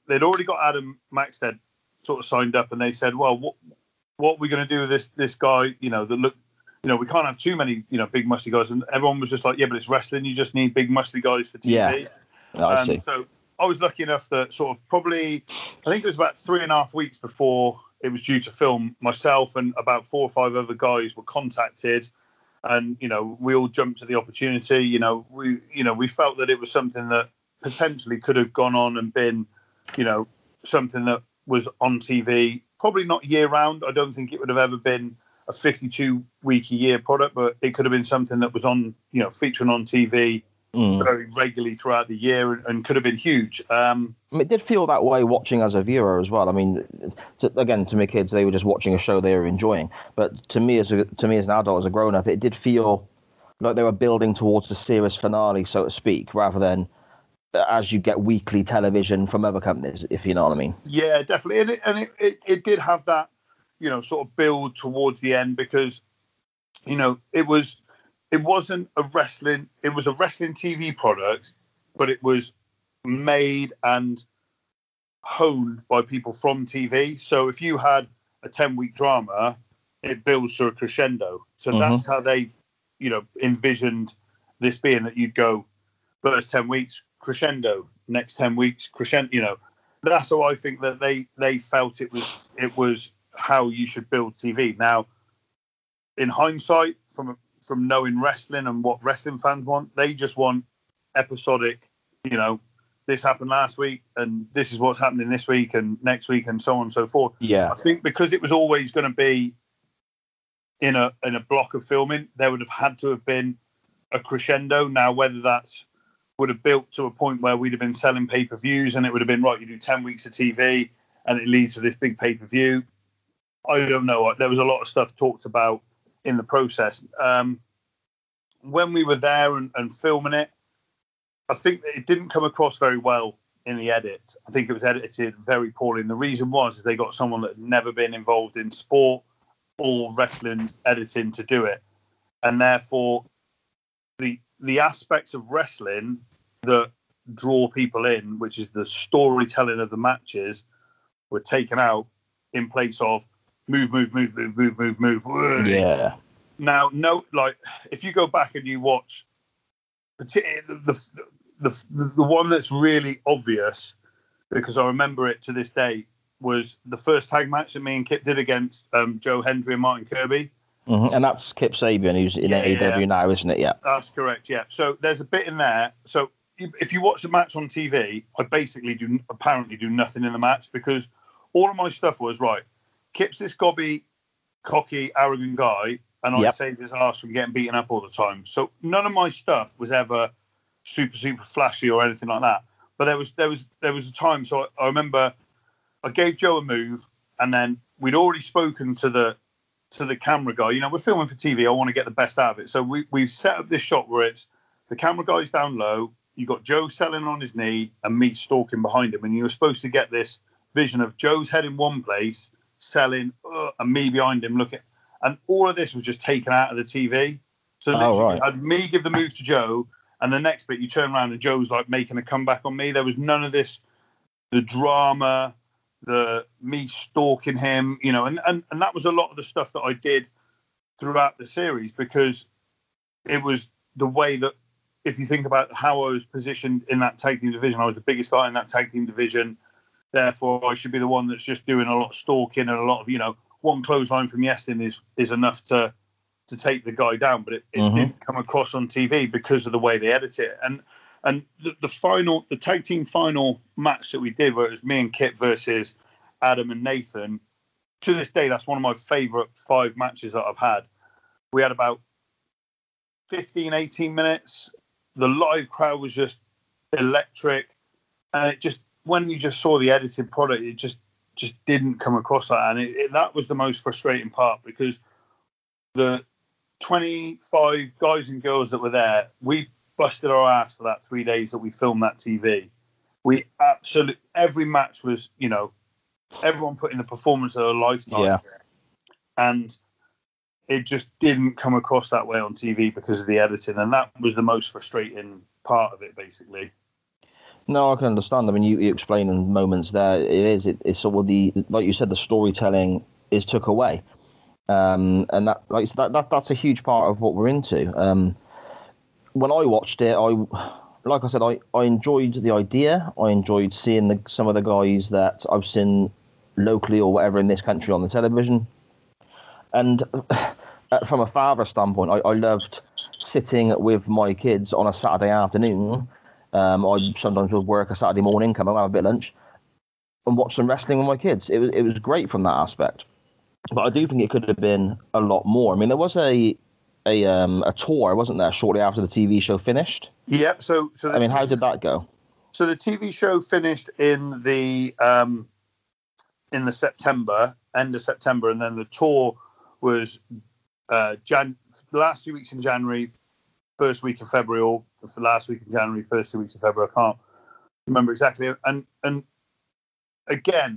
they'd already got Adam Maxted sort of signed up, and they said, well, what what are we going to do with this this guy? You know, that look, you know, we can't have too many, you know, big muscly guys. And everyone was just like, yeah, but it's wrestling. You just need big muscly guys for T V. Yeah, oh, I um, see. So I was lucky enough that sort of probably, I think it was about three and a half weeks before it was due to film, myself and about four or five other guys were contacted, and you know, we all jumped at the opportunity. You know, we you know we felt that it was something that potentially could have gone on and been, you know, something that was on T V, probably not year round. I don't think it would have ever been a fifty-two week a year product, but it could have been something that was on, you know, featuring on T V mm. very regularly throughout the year, and, and could have been huge. Um, I mean, it did feel that way watching as a viewer as well. I mean, to, again, to my kids, they were just watching a show they were enjoying. But to me, as a, to me as an adult, as a grown up, it did feel like they were building towards the series finale, so to speak, rather than as you get weekly television from other companies, if you know what I mean. Yeah, definitely. And it, and it, it, it did have that, you know, sort of build towards the end, because, you know, it was, it wasn't a wrestling, it was a wrestling T V product, but it was made and honed by people from T V. So if you had a ten week drama, it builds to a crescendo. So mm-hmm. that's how they, you know, envisioned this being, that you'd go first ten weeks, crescendo, next ten weeks, crescendo. You know, that's how I think that they they felt it was it was how you should build T V. Now, in hindsight, from from knowing wrestling and what wrestling fans want, they just want episodic. You know, this happened last week, and this is what's happening this week and next week, and so on and so forth. Yeah, I think because it was always going to be in a in a block of filming, there would have had to have been a crescendo. Now, whether that's would have built to a point where we'd have been selling pay-per-views, and it would have been, right, you do ten weeks of T V and it leads to this big pay-per-view. I don't know. There was a lot of stuff talked about in the process. Um, when we were there and, and filming it, I think that it didn't come across very well in the edit. I think it was edited very poorly. And the reason was is they got someone that had never been involved in sport or wrestling editing to do it. And therefore, the the aspects of wrestling that draw people in, which is the storytelling of the matches, were taken out in place of move, move, move, move, move, move, move. move. Yeah. Now, no, like if you go back and you watch, particularly the, the the the one that's really obvious, because I remember it to this day, was the first tag match that me and Kip did against um, Joe Hendry and Martin Kirby. Mm-hmm. And that's Kip Sabian, who's in yeah, A E W yeah. now, isn't it? Yeah, that's correct. Yeah. So there's a bit in there. So if you watch the match on T V, I basically do apparently do nothing in the match, because all of my stuff was, right, Kip's this gobby, cocky, arrogant guy, and I yep. saved his ass from getting beaten up all the time. So none of my stuff was ever super, super flashy or anything like that. But there was there was there was a time. So I, I remember I gave Joe a move, and then we'd already spoken to the to the camera guy. You know, we're filming for T V. I want to get the best out of it. So we we've set up this shot where it's the camera guy's down low. You got Joe selling on his knee and me stalking behind him, and you were supposed to get this vision of Joe's head in one place, selling, uh, and me behind him looking. And all of this was just taken out of the T V. So literally, oh, right. you had me give the move to Joe, and the next bit you turn around and Joe's like making a comeback on me. There was none of this, the drama, the me stalking him, you know, and, and, and that was a lot of the stuff that I did throughout the series, because it was the way that, if you think about how I was positioned in that tag team division, I was the biggest guy in that tag team division. Therefore, I should be the one that's just doing a lot of stalking and a lot of, you know, one clothesline from Yestin is is enough to to take the guy down. But it, it mm-hmm. didn't come across on T V because of the way they edit it. And and the, the final, the tag team final match that we did, where it was me and Kip versus Adam and Nathan, to this day, that's one of my favourite five matches that I've had. We had about fifteen, eighteen minutes. The live crowd was just electric. And it just, when you just saw the edited product, it just just didn't come across that. And it, it, that was the most frustrating part, because the twenty-five guys and girls that were there, we busted our ass for that three days that we filmed that T V. We absolutely, every match was, you know, everyone put in the performance of their lifetime. Yeah. And it just didn't come across that way on T V because of the editing. And that was the most frustrating part of it, basically. No, I can understand. I mean, you, you explain in moments there. It is. It, it's sort of the, like you said, the storytelling is took away, um, and that like that, that that's a huge part of what we're into. Um, when I watched it, I, like I said, I, I enjoyed the idea. I enjoyed seeing the, some of the guys that I've seen locally or whatever in this country on the television, and from a father standpoint, I, I loved sitting with my kids on a Saturday afternoon. Um, I sometimes would work a Saturday morning, come home, have a bit of lunch, and watch some wrestling with my kids. It was it was great from that aspect. But I do think it could have been a lot more. I mean, there was a a um, a tour, wasn't there, shortly after the T V show finished? Yeah. So, so I mean, how did that go? So the T V show finished in the um, in the September, end of September, and then the tour was uh, Jan the last two weeks in January, first week of February, or the last week of January, first two weeks of February. I can't remember exactly. And and again,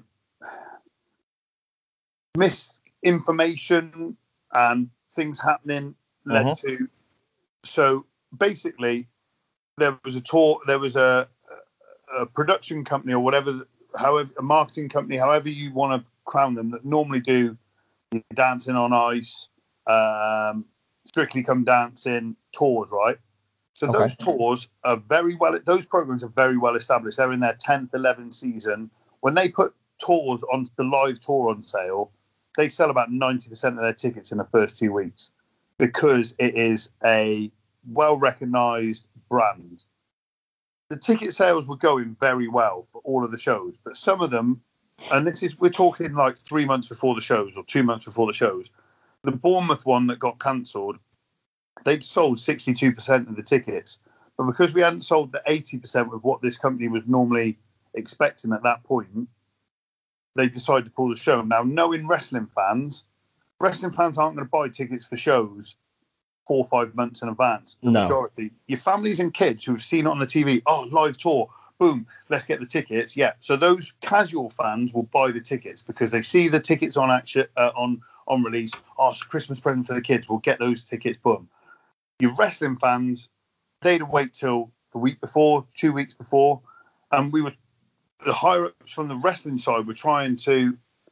misinformation and things happening led mm-hmm. to. So basically, there was a tour. There was a, a production company or whatever, however, a marketing company, however you want to crown them, that normally do Dancing on Ice, um, Strictly Come Dancing tours, right? So okay. those tours are very well, those programs are very well established. They're in their tenth, eleventh season. When they put tours on the live tour on sale, they sell about ninety percent of their tickets in the first two weeks because it is a well-recognized brand. The ticket sales were going very well for all of the shows, but some of them, and this is, we're talking like three months before the shows or two months before the shows, the Bournemouth one that got cancelled, they'd sold sixty-two percent of the tickets. But because we hadn't sold the eighty percent of what this company was normally expecting at that point, they decided to pull the show. Now, knowing wrestling fans, wrestling fans aren't going to buy tickets for shows four or five months in advance. The no. majority. Your families and kids who've seen it on the T V, oh, live tour, boom, let's get the tickets. Yeah. So those casual fans will buy the tickets because they see the tickets on action, uh, on, on release. Oh, it's a Christmas present for the kids. We'll get those tickets, boom. Your wrestling fans, they'd wait till the week before, two weeks before, and we were the higher ups from the wrestling side were trying to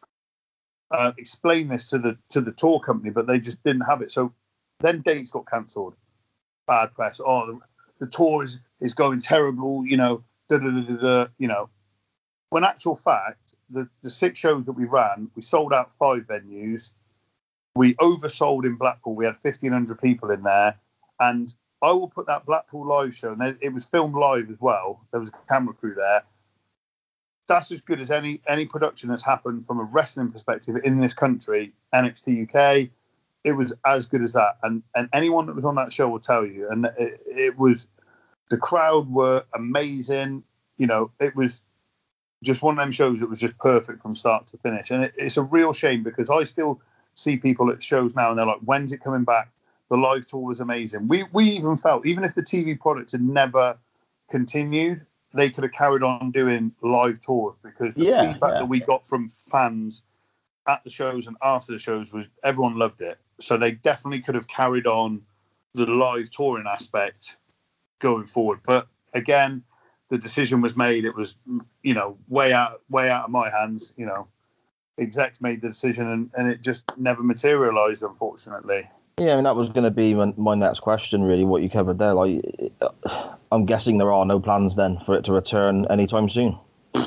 uh, explain this to the to the tour company, but they just didn't have it. So then dates got cancelled. Bad press. Oh, the, the tour is, is going terrible. You know, da, da, da, da, da, you know. When actual fact, the, the six shows that we ran, we sold out five venues. We oversold in Blackpool. We had fifteen hundred people in there. And I will put that Blackpool live show, and it was filmed live as well. There was a camera crew there. That's as good as any any production that's happened from a wrestling perspective in this country. N X T U K, it was as good as that. And and anyone that was on that show will tell you. And it, it was, the crowd were amazing. You know, it was just one of them shows that was just perfect from start to finish. And it, it's a real shame because I still see people at shows now and they're like, when's it coming back? The live tour was amazing. We we even felt, even if the T V product had never continued, they could have carried on doing live tours because the yeah, feedback yeah. that we got from fans at the shows and after the shows was everyone loved it. So they definitely could have carried on the live touring aspect going forward. But again, the decision was made. It was, you know, way out way out of my hands. You know, execs made the decision and, and it just never materialised, unfortunately. Yeah, I mean, that was going to be my, my next question, really, what you covered there. Like, I'm guessing there are no plans then for it to return anytime soon.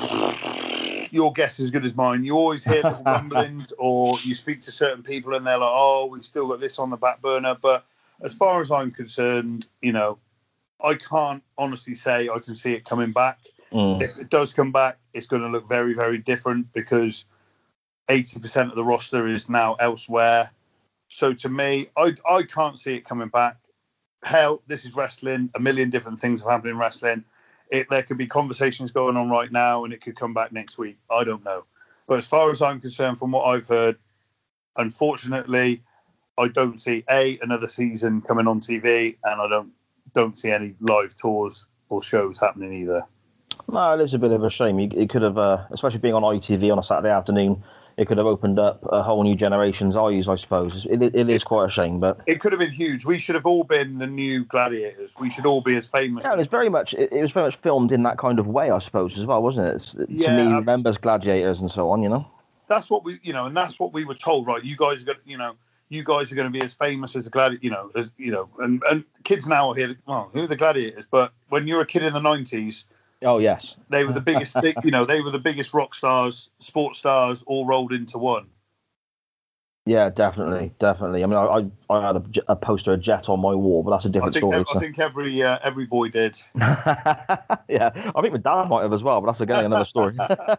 Your guess is as good as mine. You always hear little rumblings or you speak to certain people and they're like, oh, we've still got this on the back burner. But as far as I'm concerned, you know, I can't honestly say I can see it coming back. Mm. If it does come back, it's going to look very, very different because eighty percent of the roster is now elsewhere. So to me, I I can't see it coming back. Hell, this is wrestling. A million different things have happened in wrestling. It, there could be conversations going on right now and it could come back next week. I don't know. But as far as I'm concerned, from what I've heard, unfortunately, I don't see, A, another season coming on T V, and I don't don't see any live tours or shows happening either. No, it is a bit of a shame. It could have, uh, especially being on I T V on a Saturday afternoon, it could have opened up a whole new generation's eyes, I suppose. It, it, it is quite a shame, but it could have been huge. We should have all been the new gladiators. We should all be as famous. Yeah, it was very much. It, it was very much filmed in that kind of way, I suppose, as well, wasn't it? It's, Yeah, to me, I- remembers gladiators and so on. You know. That's what we, you know, and that's what we were told, right? You guys are going, you know, you guys are going to be as famous as the gladiator, you know, as you know, and, and kids now are here. Well, who are the gladiators? But when you're a kid in the nineties, Oh yes. they were the biggest, they- you know, they were the biggest rock stars, sports stars, all rolled into one. Yeah, definitely, definitely. I mean, I I, I had a, j- a poster of Jet on my wall, but that's a I different think, story. ev- I think every uh, every boy did. so. Yeah, I think my dad might have as well, but that's again another story.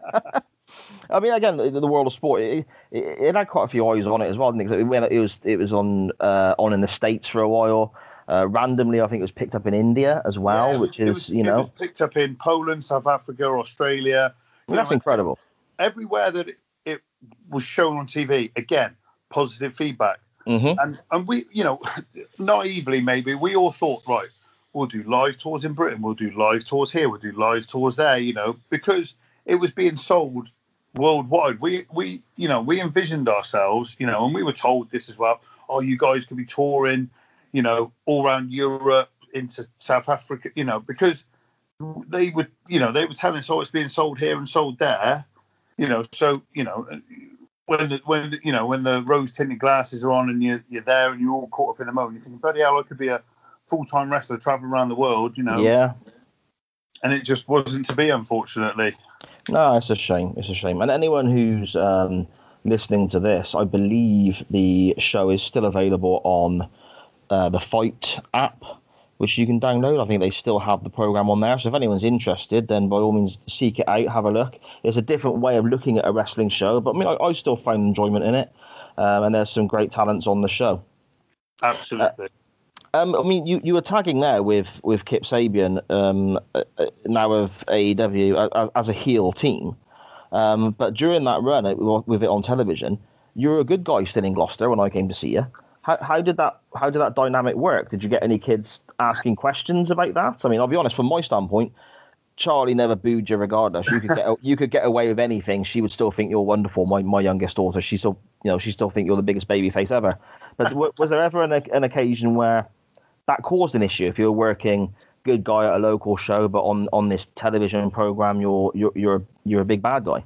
I mean, again, the, the world of sport, it, it, it had quite a few eyes on it as well. Didn't it? 'Cause it, went- it was it was on uh, on in the States for a while. Uh, randomly, I think it was picked up in India as well, Yeah, it was- which it is was- you it know was picked up in Poland, South Africa, Australia. You that's know, incredible. everywhere that it, it was shown on T V. Again, positive feedback. hmm And and we, you know, naively maybe, we all thought, right, we'll do live tours in Britain, we'll do live tours here, we'll do live tours there, you know, because it was being sold worldwide. We, we you know, we envisioned ourselves, you know, and we were told this as well, oh, you guys could be touring, you know, all around Europe, into South Africa, you know, because they would, you know, they were telling us, oh, it's being sold here and sold there, you know, so, you know, when the when the, you know when the rose tinted glasses are on and you're you're there and you're all caught up in the moment, you're thinking, bloody hell, I could be a full time wrestler traveling around the world, you know. Yeah. And it just wasn't to be, unfortunately. No, it's a shame. It's a shame. And anyone who's um, listening to this, I believe the show is still available on uh, the Fight app, which you can download. I think they still have the program on there. So if anyone's interested, then by all means seek it out, have a look. It's a different way of looking at a wrestling show, but I mean, I, I still find enjoyment in it. Um, and there's some great talents on the show. Absolutely. Um, I mean, you, you were tagging there with, with Kip Sabian, um, uh, uh, now of A E W, uh, as a heel team. Um, but during that run uh, with it on television, you were a good guy still in Gloucester when I came to see you. How, how did that how did that dynamic work? Did you get any kids asking questions about that? I mean, I'll be honest, from my standpoint, Charlie never booed you regardless. You could get you could get away with anything. She would still think you're wonderful. My my youngest daughter, she still you know she still think you're the biggest baby face ever. But w- was there ever an, an occasion where that caused an issue? If you were working good guy at a local show, but on, on this television program, you're you're you're you're a big bad guy.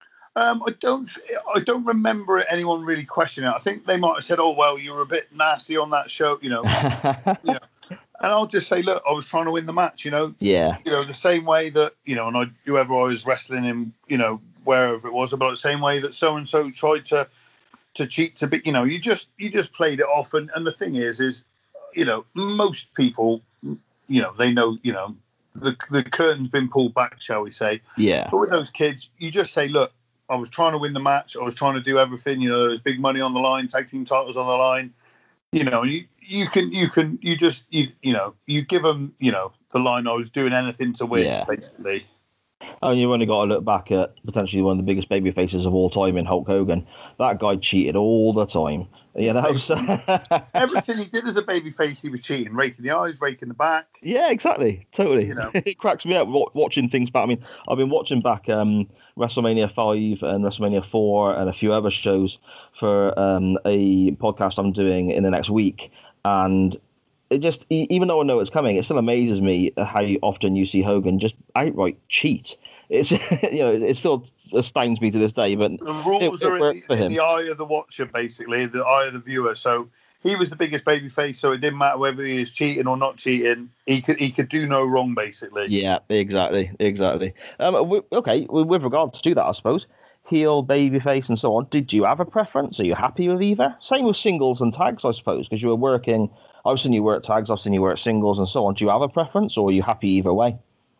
Um, I don't, I don't remember anyone really questioning it. I think they might have said, "Oh, well, you were a bit nasty on that show," you know. you know. And I'll just say, look, I was trying to win the match, you know. Yeah. You know, the same way that you know, and I, whoever I was wrestling in, you know, wherever it was, about the same way that so and so tried to to cheat to be, you know, you just you just played it off. And, and the thing is, is you know, most people, you know, they know, you know, the the curtain's been pulled back, shall we say? Yeah. But with those kids, you just say, look, I was trying to win the match. I was trying to do everything. You know, there's big money on the line, tag team titles on the line. You know, you you can you can you just you you know you give them you know the line. I was doing anything to win, Yeah. basically. Oh, you've only got to look back at potentially one of the biggest baby faces of all time in Hulk Hogan. That guy cheated all the time. You know. So Everything he did as a baby face, he was cheating, raking the eyes, raking the back. yeah, exactly, totally. You know. It cracks me up wa- watching things back. I mean, I've been watching back um, WrestleMania five and WrestleMania four and a few other shows for um, a podcast I'm doing in the next week, and it just, e- even though I know it's coming, it still amazes me how often you see Hogan just outright cheat. It's you know, it still astounds me to this day. But The rules it- it are in, worked for the, in him. the eye of the watcher, basically, the eye of the viewer. So he was the biggest baby face, so it didn't matter whether he was cheating or not cheating. He could he could do no wrong, basically. Yeah, exactly, exactly. Um, w- okay, w- with regards to that, I suppose, heel, babyface, and so on, did you have a preference? Are you happy with either? Same with singles and tags, I suppose, because you were working, I've seen you work tags, I've seen you work singles and so on. Do you have a preference, or are you happy either way?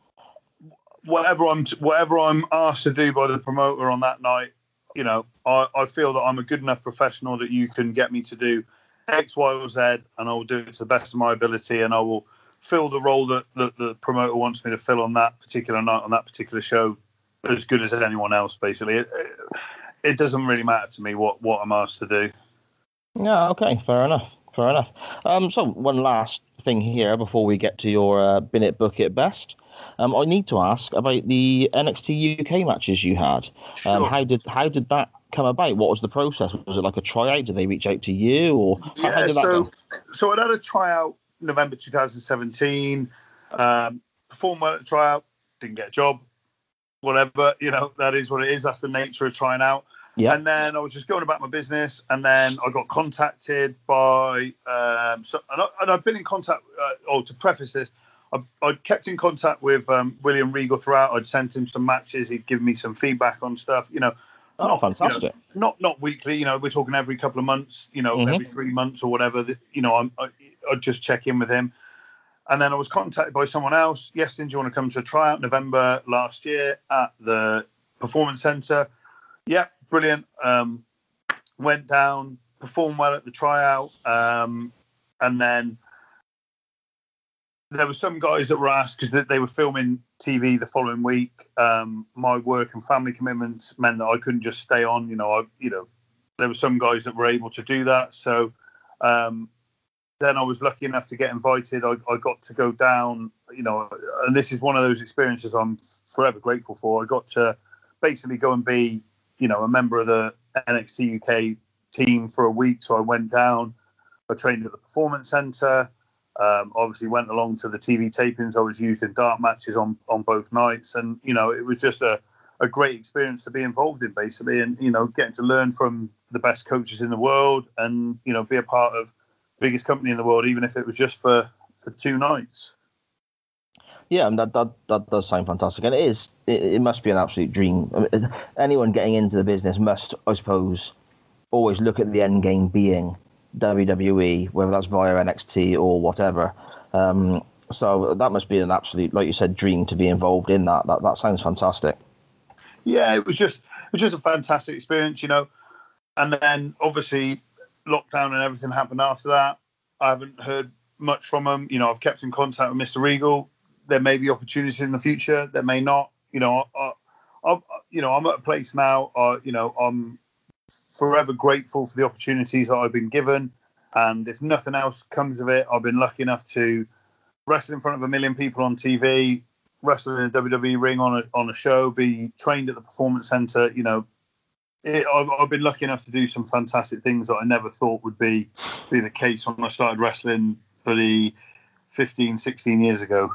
Whatever I'm whatever I'm asked to do by the promoter on that night, you know, I, I feel that I'm a good enough professional that you can get me to do X, Y, or Z, and I will do it to the best of my ability, and I will fill the role that, that the promoter wants me to fill on that particular night, on that particular show, as good as anyone else, basically. It, it doesn't really matter to me what, what I'm asked to do. Yeah, okay, fair enough, fair enough. Um, so one last thing here before we get to your uh, bin it, book it best. Um, I need to ask about the N X T U K matches you had. Um, Sure. how did how did that come about? What was the process? Was it like a tryout? Did they reach out to you, or how, Yeah, how did that so go? so I'd had a tryout November twenty seventeen. Um, performed well at the tryout, didn't get a job. Whatever, you know, that is what it is. That's the nature of trying out. Yeah. And then I was just going about my business, and then I got contacted by, um, so, and, I, and I've been in contact. Uh, oh, to preface this, I, I'd kept in contact with um, William Regal throughout. I'd sent him some matches. He'd given me some feedback on stuff. You know, Oh, not, fantastic! You know, not not weekly. You know, we're talking every couple of months. You know, Mhm. every three months or whatever. That, you know, I'm, I, I'd just check in with him. And then I was contacted by someone else. Yes, do you want to come to a tryout November last year at the Performance Centre? Yeah, brilliant. Um, went down, performed well at the tryout. Um, and then there were some guys that were asked because they were filming T V the following week. Um, my work and family commitments meant that I couldn't just stay on. You know, I, you know, there were some guys that were able to do that. So, um, then I was lucky enough to get invited. I, I got to go down, you know, and this is one of those experiences I'm forever grateful for. I got to basically go and be, you know, a member of the N X T U K team for a week. So I went down, I trained at the Performance Centre, um, obviously went along to the T V tapings. I was used in dart matches on, on both nights. And, you know, it was just a, a great experience to be involved in, basically. And, you know, getting to learn from the best coaches in the world and, you know, be a part of biggest company in the world, even if it was just for, for two nights. Yeah, and that, that that does sound fantastic, and it is. It, it must be an absolute dream. I mean, anyone getting into the business must, I suppose, always look at the end game being W W E, whether that's via N X T or whatever. Um, so that must be an absolute, like you said, dream to be involved in that. That that sounds fantastic. Yeah, it was just it was just a fantastic experience, you know. And then obviously lockdown and everything happened after that. I haven't heard much from him. You know, I've kept in contact with Mister Regal. There may be opportunities in the future. There may not. You know, I, I, you know, I'm at a place now. Uh, you know, I'm forever grateful for the opportunities that I've been given. And if nothing else comes of it, I've been lucky enough to wrestle in front of a million people on T V, wrestle in a W W E ring on a on a show, be trained at the Performance Centre. You know, It, I've, I've been lucky enough to do some fantastic things that I never thought would be be the case when I started wrestling probably fifteen, sixteen years ago.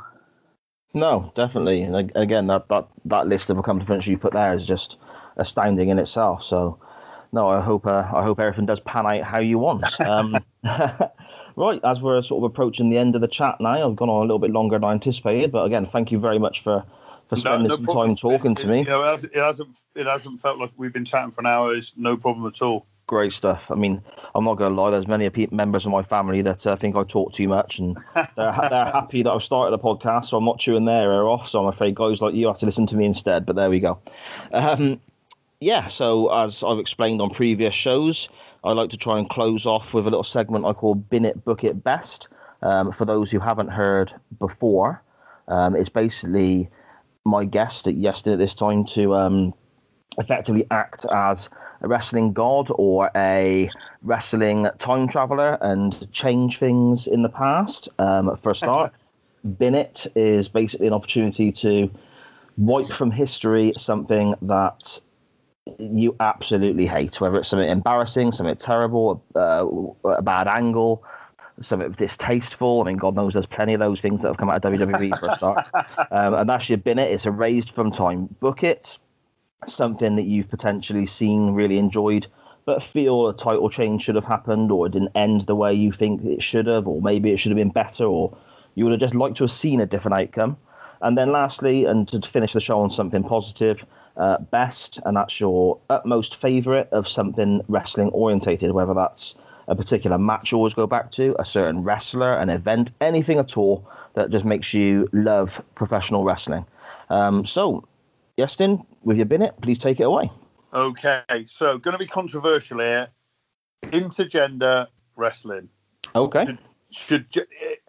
No, definitely. And again, that, that, that list of accomplishments you put there is just astounding in itself. So, no, I hope uh, I hope everything does pan out how you want. Um, right, as we're sort of approaching the end of the chat now, I've gone on a little bit longer than I anticipated. But again, thank you very much for, for spending no, no some problem. time talking it, to me. You know, it hasn't, it hasn't it hasn't felt like we've been chatting for an hour. It's no problem at all. Great stuff. I mean, I'm not going to lie, there's many pe- members of my family that uh, think I talk too much, and they're, ha- they're happy that I've started a podcast, so I'm not chewing their ear off. So I'm afraid guys like you have to listen to me instead, but there we go. Um, yeah, so as I've explained on previous shows, I like to try and close off with a little segment I call Bin It, Book It, Best. Um, for those who haven't heard before, um, it's basically my guest at yesterday at this time to um, effectively act as a wrestling god or a wrestling time traveler and change things in the past. Um, for a start, Bin It is basically an opportunity to wipe from history something that you absolutely hate, whether it's something embarrassing, something terrible, uh, a bad angle, something distasteful. I mean, God knows there's plenty of those things that have come out of W W E for a start. Um, and that's your Bin It. It's erased from time. Book It. Something that you've potentially seen, really enjoyed, but feel a title change should have happened, or it didn't end the way you think it should have, or maybe it should have been better, or you would have just liked to have seen a different outcome. And then lastly, and to finish the show on something positive, uh, best, and that's your utmost favourite of something wrestling orientated, whether that's a particular match you always go back to, a certain wrestler, an event, anything at all that just makes you love professional wrestling. Um, so, Justin, with your Bin It, please take it away. Okay, so going to be controversial here. Intergender wrestling. Okay. Should, should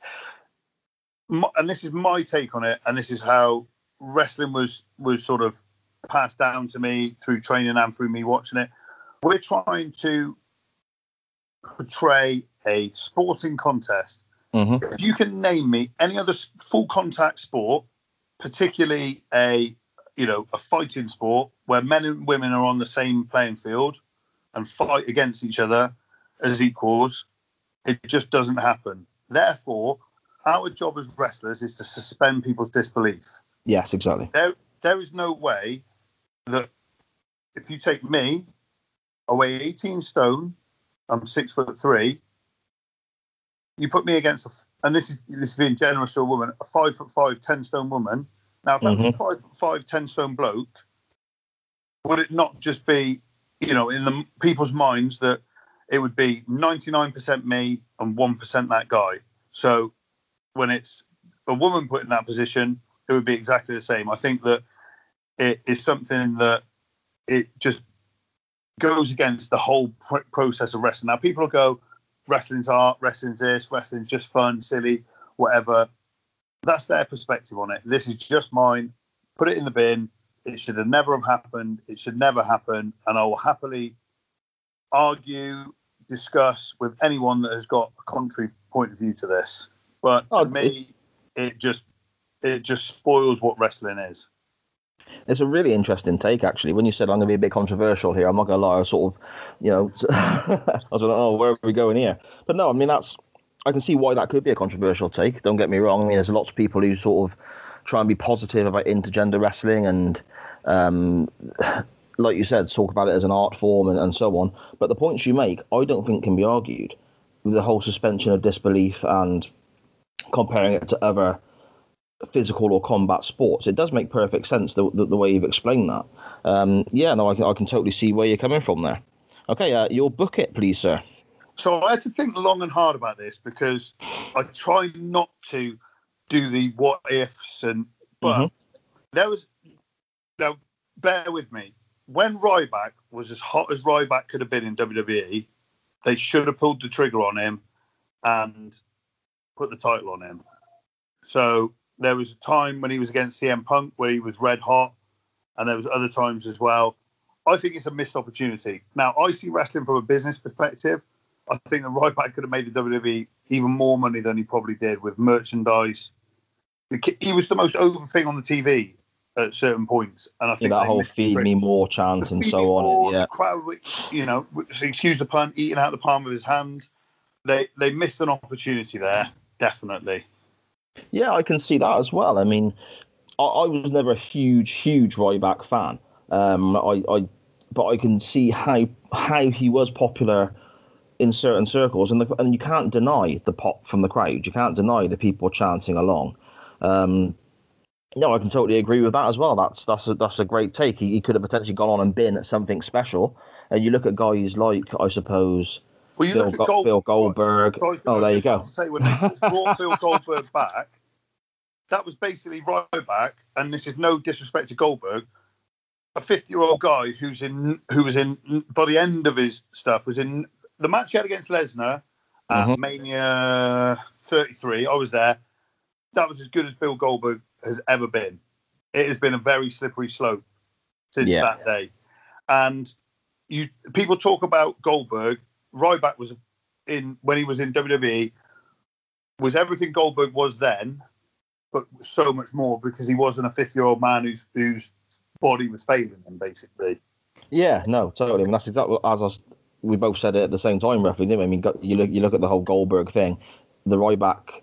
and this is my take on it, and this is how wrestling was was sort of passed down to me through training and through me watching it. We're trying to portray a sporting contest. Mm-hmm. If you can name me any other full contact sport, particularly a you know, a fighting sport where men and women are on the same playing field and fight against each other as equals. It just doesn't happen. Therefore, our job as wrestlers is to suspend people's disbelief. Yes, exactly. There, there is no way that if you take me, I weigh eighteen stone, I'm six foot three, you put me against, a, and this is this is being generous to a woman, a five foot five, ten stone woman. Now, if that mm-hmm. was a five foot five, ten stone bloke, would it not just be, you know, in the people's minds that it would be ninety-nine percent me and one percent that guy? So when it's a woman put in that position, it would be exactly the same. I think that it is something that it just goes against the whole pr- process of wrestling. Now, people will go, wrestling's art, wrestling's this, wrestling's just fun, silly, whatever. That's their perspective on it. This is just mine. Put it in the bin. It should have never have happened. It should never happen. And I will happily argue, discuss with anyone that has got a contrary point of view to this. But to oh, me, it, it just it just spoils what wrestling is. It's a really interesting take, actually. When you said I'm going to be a bit controversial here, I'm not going to lie. I sort of, you know, I was like, oh, where are we going here? But no, I mean, that's, I can see why that could be a controversial take. Don't get me wrong. I mean, there's lots of people who sort of try and be positive about intergender wrestling and, um, like you said, talk about it as an art form and, and so on. But the points you make, I don't think can be argued with the whole suspension of disbelief and comparing it to other physical or combat sports. It does make perfect sense the the, the way you've explained that. Um, yeah, no, I can, I can totally see where you're coming from there. Okay, uh, your book it, please, sir. So I had to think long and hard about this because I try not to do the what ifs, and but mm-hmm. there was now bear with me. When Ryback was as hot as Ryback could have been in W W E, they should have pulled the trigger on him and put the title on him. So there was a time when he was against C M Punk where he was red hot, and there was other times as well. I think it's a missed opportunity. Now, I see wrestling from a business perspective. I think that Ryback could have made the W W E even more money than he probably did with merchandise. He was the most over thing on the T V at certain points, and I think yeah, that whole "feed me more" chant and so on. More, yeah, the crowd, you know, excuse the pun, eating out the palm of his hand. They they missed an opportunity there, definitely. Yeah, I can see that as well. I mean, I, I was never a huge, huge Ryback fan. Um, I, I, but I can see how how he was popular in certain circles, and the, and you can't deny the pop from the crowd. You can't deny the people chanting along. Um, no, I can totally agree with that as well. That's that's a, that's a great take. He, he could have potentially gone on and been at something special. And you look at guys like, I suppose, well, you Phil, look at Gold, Phil Goldberg. Sorry, oh, there you go. To say, when they brought Phil Goldberg back, that was basically Ryback, and this is no disrespect to Goldberg, a fifty-year-old guy who's in who was in by the end of his stuff was in the match he had against Lesnar at mm-hmm. Mania thirty-three. I was there. That was as good as Bill Goldberg has ever been. It has been a very slippery slope since yeah. that day. And you people talk about Goldberg. Ryback was in when he was in W W E was everything Goldberg was then, but so much more because he wasn't a fifty-year-old man whose whose body was failing him, basically. Yeah, no, totally. I mean, that's exactly as I was, we both said it at the same time, roughly, didn't we? I mean, you look you look at the whole Goldberg thing. The Ryback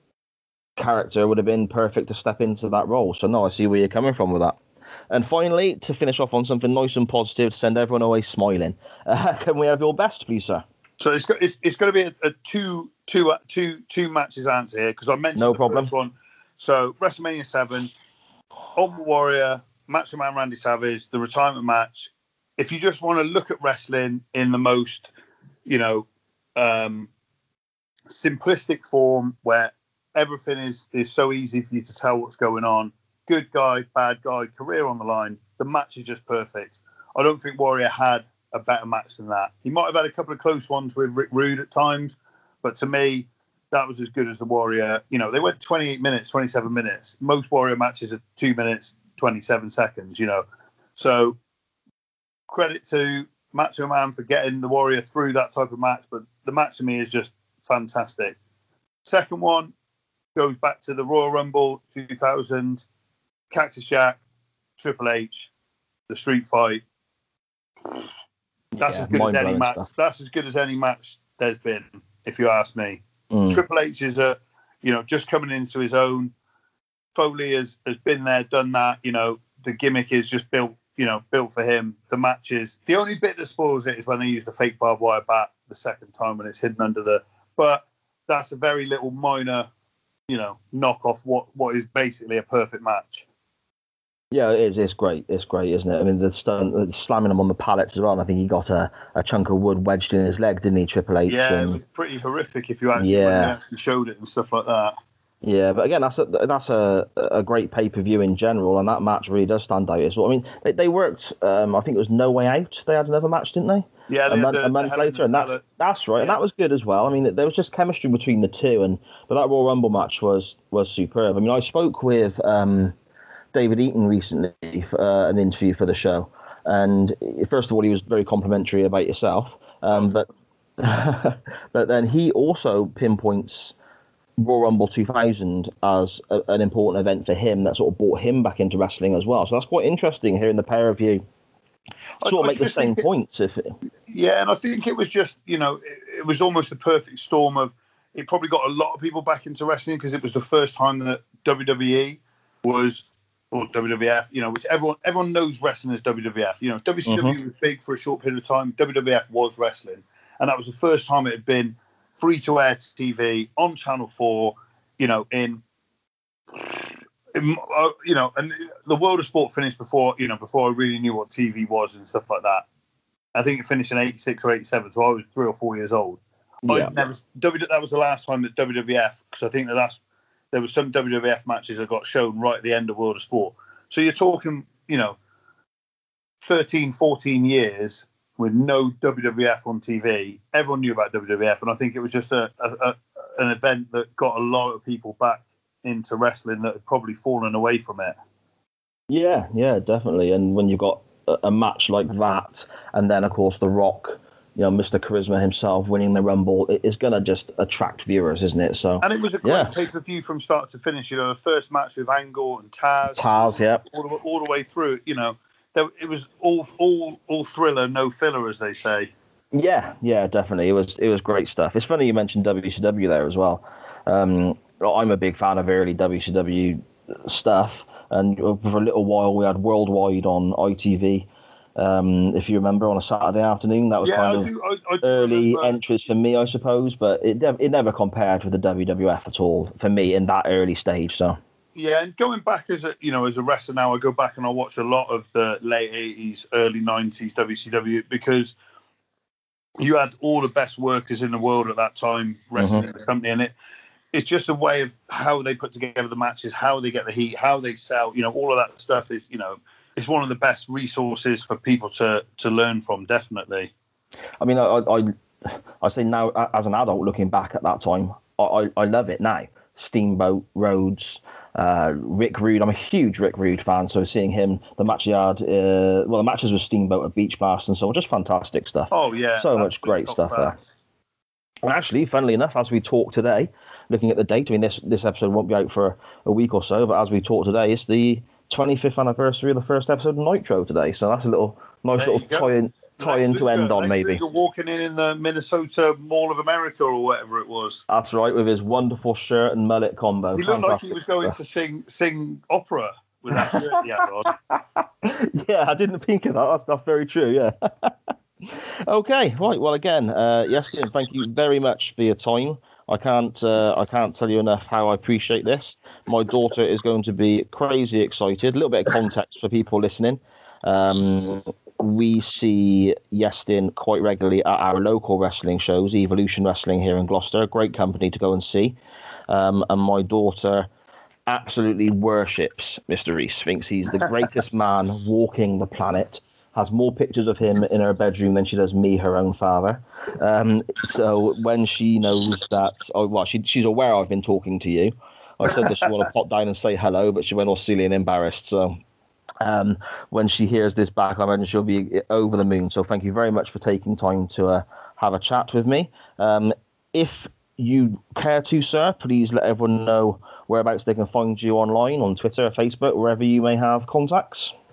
character would have been perfect to step into that role. So no, I see where you're coming from with that. And finally, to finish off on something nice and positive, to send everyone away smiling, uh, can we have your best, please, sir? So it's it's, it's going to be a, a two two uh, two two matches answer here because I mentioned no the problem. first one. So WrestleMania seven, Ultimate Warrior, Macho Man Randy Savage, the retirement match. If you just want to look at wrestling in the most, you know, um, simplistic form where everything is is so easy for you to tell what's going on. Good guy, bad guy, career on the line. The match is just perfect. I don't think Warrior had a better match than that. He might have had a couple of close ones with Rick Rude at times, but to me, that was as good as the Warrior. You know, they went twenty-eight minutes, twenty-seven minutes. Most Warrior matches are two minutes, twenty-seven seconds, you know. So credit to Macho Man for getting the Warrior through that type of match, but the match to me is just fantastic. Second one goes back to the Royal Rumble two thousand. Cactus Jack, Triple H, the street fight. That's Yeah, as good as any mind-blowing match. stuff. That's as good as any match there's been, if you ask me. Mm. Triple H is a, you know, just coming into his own. Foley has, has been there, done that. You know, the gimmick is just built, you know, built for him. The matches. The only bit that spoils it is when they use the fake barbed wire bat the second time when it's hidden under the. But that's a very little minor, you know, knock off what, what is basically a perfect match. Yeah, it is. It's great. It's great, isn't it? I mean, the stun, slamming him on the pallets as well. And I think he got a, a chunk of wood wedged in his leg, didn't he, Triple H? Yeah, and, it was pretty horrific if you actually, yeah. when they actually showed it and stuff like that. Yeah, but again, that's a, that's a, a great pay-per-view in general, and that match really does stand out as well. I mean, they, they worked, um, I think it was No Way Out. They had another match, didn't they? Yeah, they a, had month, the, a month the later, and that, that's right, yeah. and that was good as well. I mean, there was just chemistry between the two, and but that Royal Rumble match was was superb. I mean, I spoke with um, David Eaton recently for uh, an interview for the show, and first of all, he was very complimentary about yourself, um, but but then he also pinpoints Royal Rumble two thousand as a, an important event for him that sort of brought him back into wrestling as well. So that's quite interesting hearing the pair of you sort of I, make the same it, points. If it... Yeah, and I think it was just, you know, it, it was almost a perfect storm of, it probably got a lot of people back into wrestling because it was the first time that W W E was, or W W F, you know, which everyone everyone knows wrestling as W W F. You know, W C W Mm-hmm. was big for a short period of time. W W F was wrestling. And that was the first time it had been free-to-air T V on Channel four, you know, in... You know, and the world of sport finished before, you know, before I really knew what T V was and stuff like that. I think it finished in eighty-six or eighty-seven, so I was three or four years old. Yeah. I never, w, that was the last time that W W F, because I think the last, there was some W W F matches that got shown right at the end of World of Sport. So you're talking, you know, thirteen, fourteen years with no W W F on T V. Everyone knew about W W F, and I think it was just a, a, a an event that got a lot of people back into wrestling that had probably fallen away from it. Yeah, yeah, definitely. And when you've got a, a match like that, and then of course The Rock, you know, Mister Charisma himself winning the Rumble, it is going to just attract viewers, isn't it? So, and it was a great yeah. pay-per-view from start to finish. You know, the first match with Angle and Taz, Taz, yeah, all the, all the way through. You know, there, it was all all all thriller, no filler, as they say. Yeah, yeah, definitely. It was it was great stuff. It's funny you mentioned W C W there as well. Um, I'm a big fan of early W C W stuff, and for a little while we had Worldwide on I T V. Um, if you remember, on a Saturday afternoon, that was yeah, kind I of do, I, I do early remember. entries for me, I suppose. But it nev- it never compared with the W W F at all for me in that early stage. So yeah, and going back as a you know as a wrestler now, I go back and I watch a lot of the late eighties, early nineties W C W because you had all the best workers in the world at that time wrestling Mm-hmm. in the company, and it. It's just a way of how they put together the matches, how they get the heat, how they sell. You know, all of that stuff is, you know, it's one of the best resources for people to to learn from. Definitely. I mean, I I, I say now as an adult looking back at that time, I, I, I love it now. Steamboat, Rhodes, uh, Rick Rude. I'm a huge Rick Rude fan, so seeing him, the match he had, uh, well, the matches with Steamboat at Beach Blast and so on, just fantastic stuff. Oh yeah, so much great stuff there. And actually, funnily enough, as we talk today, looking at the date, I mean, this this episode won't be out for a week or so, but as we talk today, it's the twenty-fifth anniversary of the first episode of Nitro today. So that's a little nice There little you go. tie-in tie Lex in to Luger, end on, Lex maybe. Luger walking in in the Minnesota Mall of America or whatever it was. That's right, with his wonderful shirt and mullet combo. He looked like he Fantastic was going stuff. to sing sing opera with that shirt he had on. Yeah, I didn't think of that. That's, that's very true, yeah. Okay, right. Well, again, uh, yes, Ian, thank you very much for your time. I can't, uh, I can't tell you enough how I appreciate this. My daughter is going to be crazy excited. A little bit of context for people listening. Um, we see Yestin quite regularly at our local wrestling shows, Evolution Wrestling here in Gloucester. A great company to go and see. Um, and my daughter absolutely worships Mister Reese. Thinks he's the greatest man walking the planet. Has more pictures of him in her bedroom than she does me, her own father. Um, so when she knows that, oh, well, she, she's aware I've been talking to you. I said that she want to pop down and say hello, but she went all silly and embarrassed. So um, when she hears this back, I imagine she'll be over the moon. So thank you very much for taking time to uh, have a chat with me. Um, if you care to, sir, please let everyone know whereabouts they can find you online, on Twitter, Facebook, wherever you may have contacts.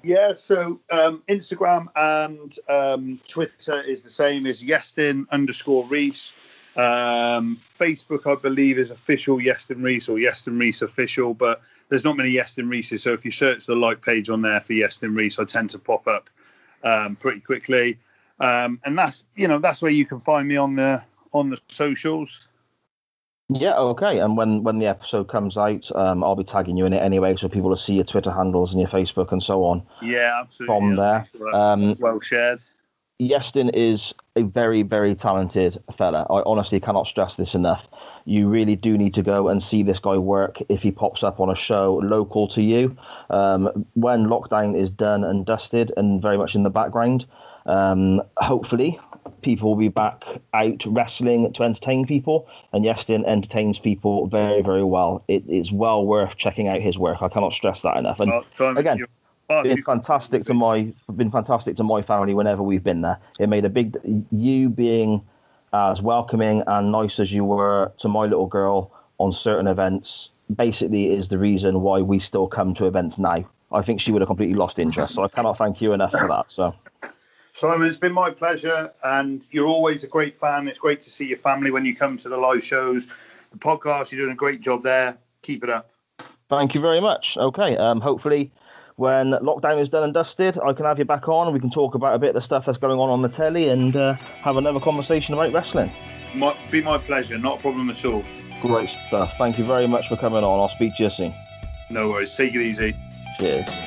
Yeah, so um, Instagram and um, Twitter is the same as Yestin underscore Reese. Um, Facebook, I believe, is official Yestin Reese or Yestin Reese official, but there's not many Yestin Reeses. So if you search the like page on there for Yestin Reese, I tend to pop up um, pretty quickly. Um, and that's, you know, that's where you can find me on the on the socials. Yeah, okay. And when, when the episode comes out, um, I'll be tagging you in it anyway, so people will see your Twitter handles and your Facebook and so on. Yeah, absolutely. From yeah, there. sure Um, well shared. Yestin is a very, very talented fella. I honestly cannot stress this enough. You really do need to go and see this guy work if he pops up on a show local to you. Um, when lockdown is done and dusted and very much in the background, um, hopefully people will be back out wrestling to entertain people, and Yestin entertains people very, very well. It is well worth checking out his work. I cannot stress that enough. And Oh, Simon, again, you're far been too- fantastic to my been fantastic to my family whenever we've been there. It made a big you being as welcoming and nice as you were to my little girl on certain events basically is the reason why we still come to events now. I think she would have completely lost interest, so I cannot thank you enough for that. So Simon, it's been my pleasure, and you're always a great fan. It's great to see your family when you come to the live shows. The podcast, you're doing a great job there. Keep it up. thank you very much. Okay, um, hopefully when lockdown is done and dusted, I can have you back on and we can talk about a bit of the stuff that's going on on the telly and uh, have another conversation about wrestling. Might be my pleasure. Not a problem at all. Great stuff. Thank you very much for coming on. I'll speak to you soon. No worries. Take it easy. Cheers.